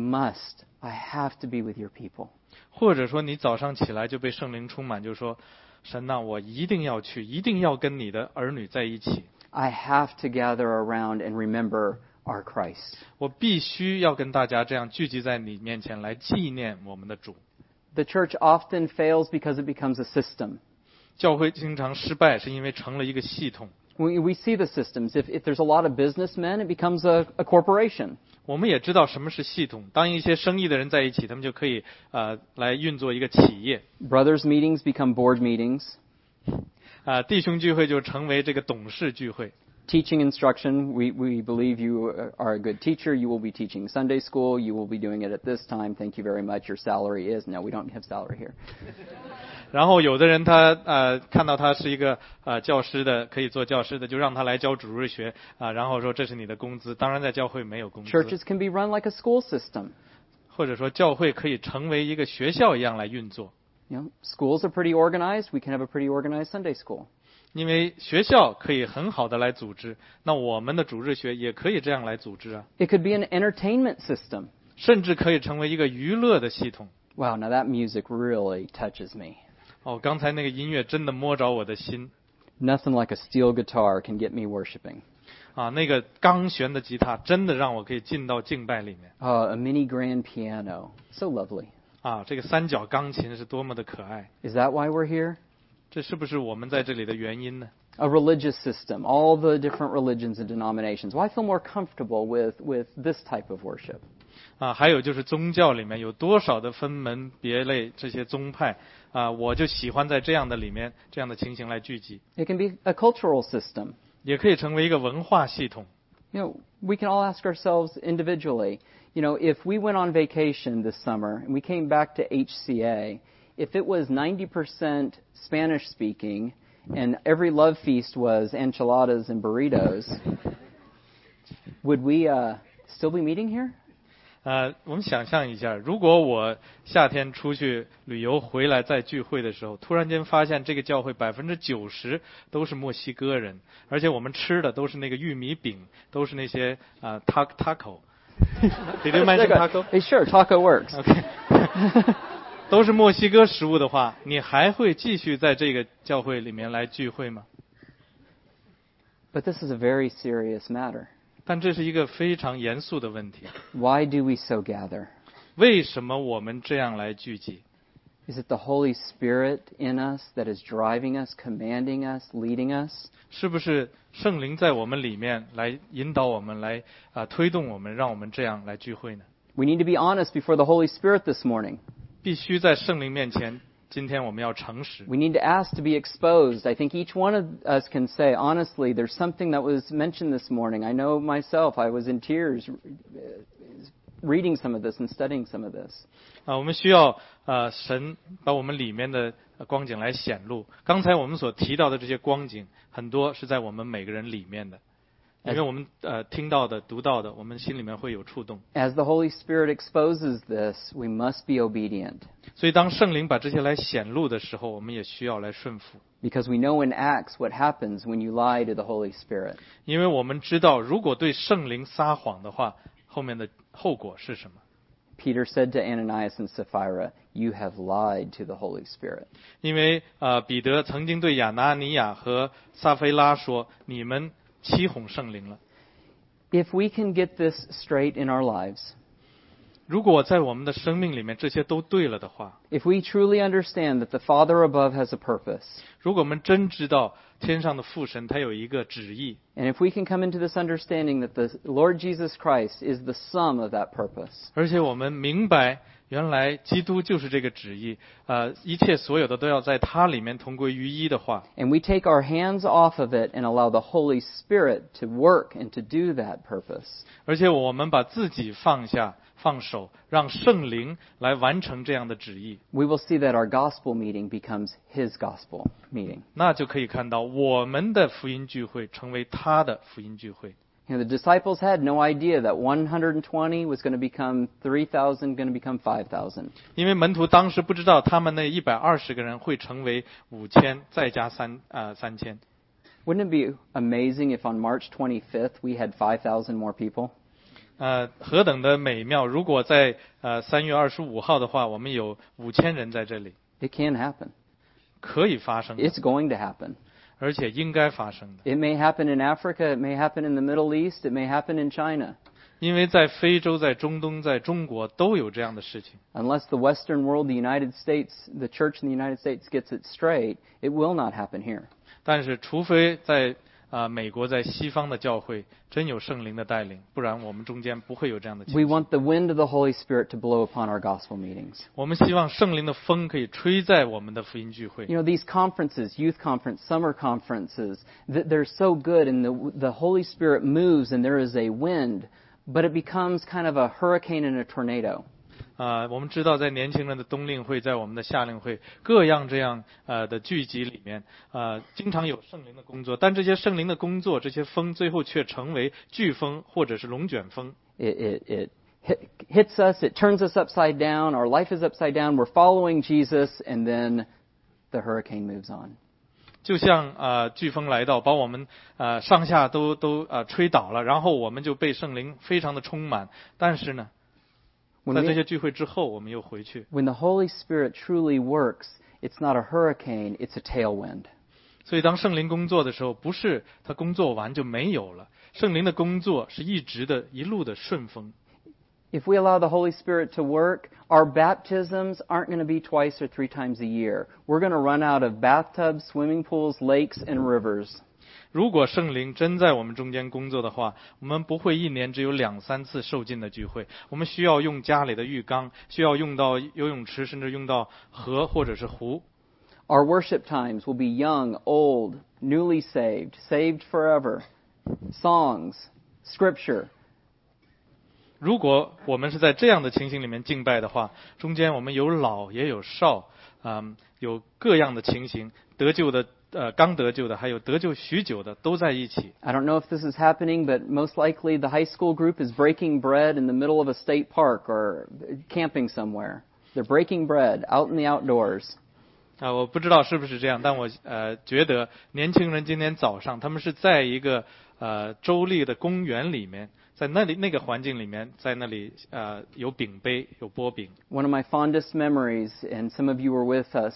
[SPEAKER 1] have to be with your people"?
[SPEAKER 2] 或者说你早上起来就被圣灵充满，就说神呐，我一定要去，一定要跟你的儿女在一起。
[SPEAKER 1] I have to gather around and remember our Christ.
[SPEAKER 2] 我必须要跟大家这样聚集在你面前来纪念我们的主。
[SPEAKER 1] The church often fails because it becomes a system.
[SPEAKER 2] 教会经常失败，是因为成了一个系统。
[SPEAKER 1] We see the systems. If there's a lot of businessmen, it becomes a corporation.
[SPEAKER 2] 我们也知道什么是系统。当一些生意的人在一起，他们就可以来运作一个企业。
[SPEAKER 1] Brothers' meetings become board meetings.
[SPEAKER 2] 弟兄聚会就成为这个董事聚会。
[SPEAKER 1] Teaching instruction, we believe you are a good teacher. You will be teaching Sunday school. You will be doing it at this time. Thank you very much. Your salary is... No, we don't have salary here.
[SPEAKER 2] 然后有的人他看到他是一个教师的，可以做教师的，就让他来教主日学然后说这是你的工资。当然在教会没有工资。
[SPEAKER 1] Churches can be run like a school system.
[SPEAKER 2] 或者说教会可以成为一个学校一样来运作。
[SPEAKER 1] You know, schools are pretty organized. We can have a pretty organized Sunday school.
[SPEAKER 2] 因为学校可以很好的来组织，那我们的主日学也可以这样来组织啊。
[SPEAKER 1] It could be an entertainment system.
[SPEAKER 2] 甚至可以成为一个娱乐的系统。
[SPEAKER 1] Wow, now that music really touches me.
[SPEAKER 2] 刚才那个音乐真的摸着我的心。
[SPEAKER 1] Nothing like a steel guitar can get me worshiping.
[SPEAKER 2] 那个钢弦的吉他真的让我可以进到敬拜里面。
[SPEAKER 1] A mini grand piano. So lovely.
[SPEAKER 2] 这个三角钢琴是多么的可爱。
[SPEAKER 1] Is that why we're here?
[SPEAKER 2] 这是不是我们在这里的原因呢？
[SPEAKER 1] A religious system, all the different religions and denominations. Well, I feel more comfortable with this type of worship.
[SPEAKER 2] 还有就是宗教里面有多少的分门别类，这些宗派我就喜欢在这样的里面，这样的情形来聚集。
[SPEAKER 1] It can be a cultural system.
[SPEAKER 2] 也可以成为一个文化系统。
[SPEAKER 1] You know, we can all ask ourselves individually, you know, if we went on vacation this summer and we came back to HCA, if it was 90% Spanish speaking and every love feast was enchiladas and burritos, would we still be meeting here?
[SPEAKER 2] 我们想象一下，如果我夏天出去旅游回来再聚会的时候，突然间发现这个教会90%都是墨西哥人，而且我们吃的都是那个玉米饼，都是那些taco。Did you mention taco?
[SPEAKER 1] Sure, taco works.
[SPEAKER 2] Okay. 都是墨西哥食物的话，你还会继续在这个教会里面来聚会吗？
[SPEAKER 1] But this is a very serious matter.
[SPEAKER 2] 但这是一个非常严肃的问题。
[SPEAKER 1] Why do we so gather?
[SPEAKER 2] 为什么我们这样来聚集？
[SPEAKER 1] Is it the Holy Spirit in us that is driving us, commanding us, leading us?
[SPEAKER 2] 是不是圣灵在我们里面来引导我们，来推动我们，让我们这样来聚会呢？
[SPEAKER 1] We need to be honest before the Holy Spirit this morning.
[SPEAKER 2] 必须在圣灵面前，今天我们要诚实。
[SPEAKER 1] We need to ask to be exposed. I think each one of us can say, honestly, there's something that was mentioned this morning. I know myself, I was in tears reading some of this and studying some of this.
[SPEAKER 2] 我们需要神把我们里面的光景来显露。刚才我们所提到的这些光景，很多是在我们每个人里面的，因为我们听到的、读到的，我们心里面会有触动。
[SPEAKER 1] As the Holy Spirit exposes this, we must be obedient.
[SPEAKER 2] 所以当圣灵把这些来显露的时候，我们也需要来顺服。
[SPEAKER 1] Because we know in Acts what happens when you lie to the Holy Spirit.
[SPEAKER 2] 因为我们知道，如果对圣灵撒谎的话，后面的后果是什么？
[SPEAKER 1] Peter said to Ananias and Sapphira, "You have lied to the Holy Spirit."
[SPEAKER 2] 因为彼得曾经对亚拿尼亚和撒非拉说：“你们欺哄圣灵了。”
[SPEAKER 1] If we can get this straight in our lives,
[SPEAKER 2] 如果在我们的生命里面这些都对了的话，
[SPEAKER 1] if we truly understand that the Father above has a purpose,
[SPEAKER 2] 如果我们真知道天上的父神他有一个旨意，
[SPEAKER 1] and if we can come into this understanding that the Lord Jesus Christ is the sum of that purpose,
[SPEAKER 2] 而且我们明白原来基督就是这个旨意，一切所有的都要在他里面同归于一的话，
[SPEAKER 1] and we take our hands off of it and allow the Holy Spirit to work and to do that purpose,
[SPEAKER 2] 而且我们把自己放下放手，让圣灵来完成这样的旨意，
[SPEAKER 1] we will see that our gospel meeting becomes His gospel meeting.
[SPEAKER 2] 那就可以看到我们的福音聚会成为他的福音聚会。
[SPEAKER 1] You know, the disciples had no idea that 120 was going to become 3,000, going to become 5,000.
[SPEAKER 2] 因为门徒当时不知道他们那120个人会成为5000，再加3000。
[SPEAKER 1] Wouldn't it be amazing if on March 25th we had 5,000 more people?
[SPEAKER 2] 何等的美妙！如果在3月25号的话，我们有5000人在这里，
[SPEAKER 1] It can happen.
[SPEAKER 2] 可以发生的，
[SPEAKER 1] It's going to happen.
[SPEAKER 2] 而且应该发生的。
[SPEAKER 1] It may happen in Africa, it may happen in the Middle East, it may happen in China.
[SPEAKER 2] 因为在非洲、在中东、在中国都有这样的事情。
[SPEAKER 1] Unless the Western world, the United States, the church in the United States gets it straight, it will not happen here.
[SPEAKER 2] 但是，除非在美国在西方的教会真有圣灵的带领，不然我们中间不会有这样的情
[SPEAKER 1] We
[SPEAKER 2] 形。
[SPEAKER 1] want the wind of the Holy Spirit to blow upon our gospel meetings.
[SPEAKER 2] 我们希望圣灵的风可以吹在我们的福音聚会。
[SPEAKER 1] You know, these conferences, youth conference, summer conferences, they're so good and the Holy Spirit moves and there is a wind, but it becomes kind of a hurricane and a tornado.
[SPEAKER 2] 我们知道在年轻人的冬令会，在我们的夏令会，各样这样的聚集里面，经常有圣灵的工作，但这些圣灵的工作，这些风最后却成为飓风或者是龙卷风。
[SPEAKER 1] It hits us, it turns us upside down, our life is upside down, we're following Jesus, and then the hurricane moves on.
[SPEAKER 2] 就像飓风来到，把我们上下都吹倒了，然后我们就被圣灵非常的充满。但是呢，在这些聚会之后，我们又回去。
[SPEAKER 1] When the Holy Spirit truly works, it's not a hurricane, it's a tailwind.
[SPEAKER 2] 所以当圣灵工作的时候，不是他工作完就没有了，圣灵的工作是一直的、一路的顺风。
[SPEAKER 1] If we allow the Holy Spirit to work, our baptisms aren't going to be twice or 3 times a year. We're going to run out of bathtubs, swimming pools, lakes, and rivers.
[SPEAKER 2] 如果圣灵真在我们中间工作的话，我们不会一年只有2-3次受浸的聚会，我们需要用家里的浴缸，需要用到游泳池，甚至用到河或者是湖。
[SPEAKER 1] Our worship times will be young, old, newly saved, saved forever, songs, scripture.
[SPEAKER 2] 如果我们是在这样的情形里面敬拜的话，中间我们有老也有少，有各样的情形，得救的刚得救的，还有得救许久的都在一起。
[SPEAKER 1] I don't know if this is happening, but most likely the high school group is breaking bread in the middle of a state park or camping somewhere. They're breaking bread out in the outdoors.
[SPEAKER 2] 我不知道是不是这样，但我觉得年轻人今天早上他们是在一个州立的公园里面，在那个环境里面，在那里有饼杯，有波饼。
[SPEAKER 1] One of my fondest memories, and some of you were with us,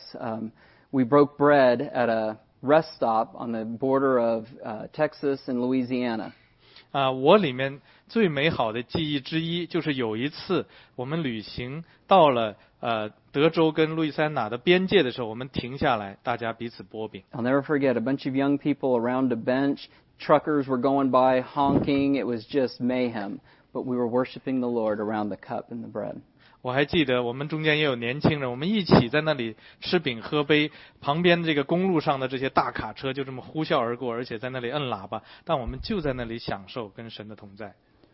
[SPEAKER 1] we broke bread at a rest stop on the border of Texas and Louisiana.
[SPEAKER 2] 我里面最美好的记忆之一，就是有一次我们旅行到了德州跟路易斯安那的边界的时候，我们停下来，大家彼此波饼。
[SPEAKER 1] I'll never forget a bunch of young people around a bench. Truckers were going by honking. It was just mayhem. But we were worshiping the Lord around the cup and the bread.
[SPEAKER 2] 我还记得我们中间也有年轻人，我们一起在那里吃饼喝杯，旁边这个公路上的这些大卡车就这么呼啸而过，而且在那里摁喇叭，但我们就在那里享受跟神的同在。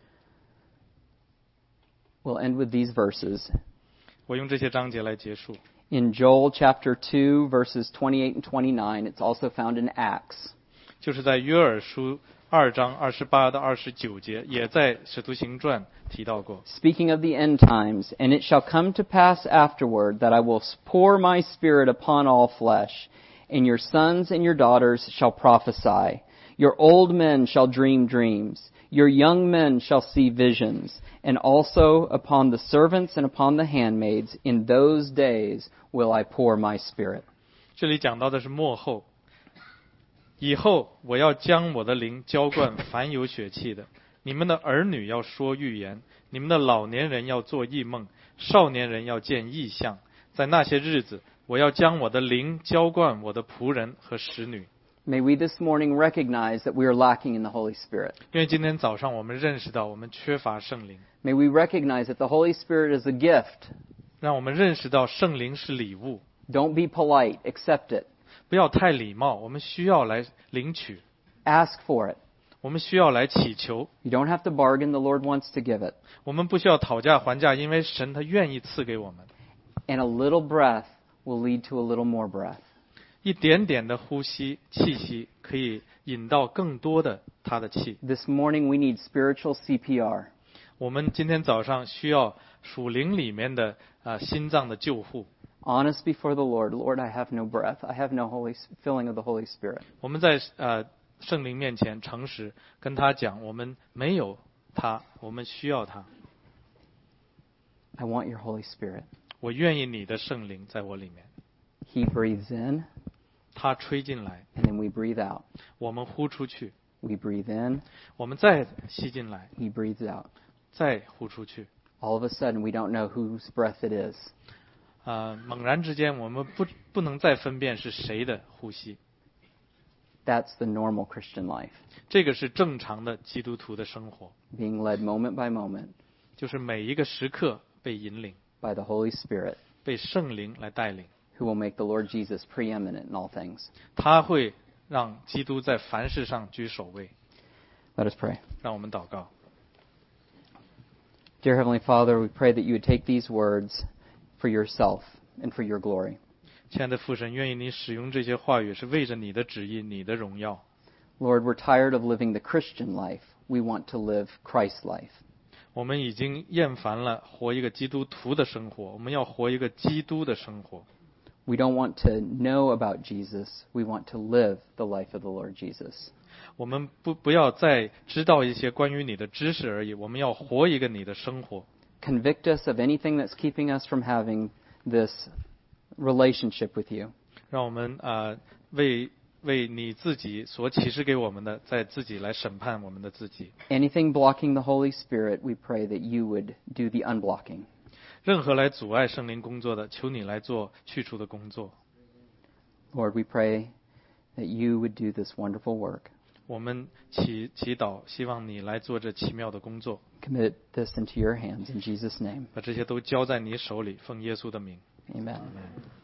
[SPEAKER 1] We'll end with these verses.
[SPEAKER 2] 我用这些章节来结束。
[SPEAKER 1] In Joel chapter 2, verses 28 and 29, it's also found in Acts.
[SPEAKER 2] 就是在约珥书2章28到29节，也在使徒行传提到过。
[SPEAKER 1] Speaking of the end times, and it shall come to pass afterward that I will pour my spirit upon all flesh, and your sons and your daughters shall prophesy. Your old men shall dream dreams. Your young men shall see visions. And also upon the servants and upon the handmaids, in those days will I pour my spirit.
[SPEAKER 2] 这里讲到的是末后，以后我要将我的灵浇灌凡有血气的， 你们的儿女要说预言，你们的老年人要做异梦，少年人要见异象。在那些日子，我要将我的灵浇灌我的仆人和使女。
[SPEAKER 1] May we this morning recognize that we are lacking in the Holy Spirit.
[SPEAKER 2] 因为今天早上我们认识到我们缺乏圣灵，
[SPEAKER 1] May we recognize that the Holy Spirit is a gift.
[SPEAKER 2] 让我们认识到圣灵是礼物，
[SPEAKER 1] Don't be polite, accept it.
[SPEAKER 2] 不要太礼貌，我们需要来领取，
[SPEAKER 1] Ask for it.
[SPEAKER 2] 我们需要来祈求，
[SPEAKER 1] You don't have to bargain, the Lord wants to give it.
[SPEAKER 2] 我们不需要讨价还价，因为神他愿意赐给我们。
[SPEAKER 1] And a little breath will lead to a little more breath.
[SPEAKER 2] 一点点的呼吸气息可以引到更多的他的气。
[SPEAKER 1] This morning we need spiritual CPR.
[SPEAKER 2] 我们今天早上需要属灵里面的心脏的救护。
[SPEAKER 1] Honest before the Lord. Lord, I have no breath. I have no filling of the Holy Spirit.
[SPEAKER 2] 我们在圣灵面前诚实跟他讲，我们没有他，我们需要他。
[SPEAKER 1] I want your Holy Spirit.
[SPEAKER 2] 我愿意你的圣灵在我里面。
[SPEAKER 1] He breathes in,
[SPEAKER 2] 他吹进来，
[SPEAKER 1] and then we breathe out.
[SPEAKER 2] 我们呼出去，
[SPEAKER 1] We breathe in,
[SPEAKER 2] 我们再吸进来，
[SPEAKER 1] he breathes out.
[SPEAKER 2] 再呼出去。
[SPEAKER 1] All of a sudden, we don't know whose breath it is.
[SPEAKER 2] 猛然之间，我们不能再分辨是谁的呼吸。
[SPEAKER 1] That's the normal Christian life,
[SPEAKER 2] 这个是正常的基督徒的生活，
[SPEAKER 1] being led moment by moment
[SPEAKER 2] 就是每一个时刻被引领，
[SPEAKER 1] by the Holy Spirit,
[SPEAKER 2] 被圣灵来带领。
[SPEAKER 1] who will make the Lord Jesus preeminent in all things.
[SPEAKER 2] 他会让基督在凡事上居首位。
[SPEAKER 1] Let us pray.
[SPEAKER 2] 让我们祷告。
[SPEAKER 1] Dear Heavenly Father, we pray that you would take these words for yourself and for your glory.
[SPEAKER 2] 亲爱的父神，愿意你使用这些话语，是为着你的旨意、你的荣耀。
[SPEAKER 1] Lord, we're tired of living the Christian life. We want to live Christ's life.
[SPEAKER 2] 我们已经厌烦了活一个基督徒的生活，我们要活一个基督的生活。
[SPEAKER 1] We don't want to know about Jesus. We want to live the life of the Lord Jesus.
[SPEAKER 2] 我们不要再知道一些关于你的知识而已，我们要活一个你的生活。
[SPEAKER 1] Convict us of anything that's keeping us from having this relationship with you.
[SPEAKER 2] 让我们为你自己所启示给我们的，在自己来审判我们的自己。
[SPEAKER 1] Anything blocking the Holy Spirit, we pray that you would do the unblocking.
[SPEAKER 2] 任何来阻碍圣灵工作的，求你来做去除的工作。
[SPEAKER 1] Lord, we pray that you would do this wonderful work.
[SPEAKER 2] 我们祈祷，希望你来做这奇妙的工作，
[SPEAKER 1] Commit this into your hands in Jesus' name.
[SPEAKER 2] 把这些都交在你手里，奉耶稣的名。
[SPEAKER 1] Amen.
[SPEAKER 2] Amen.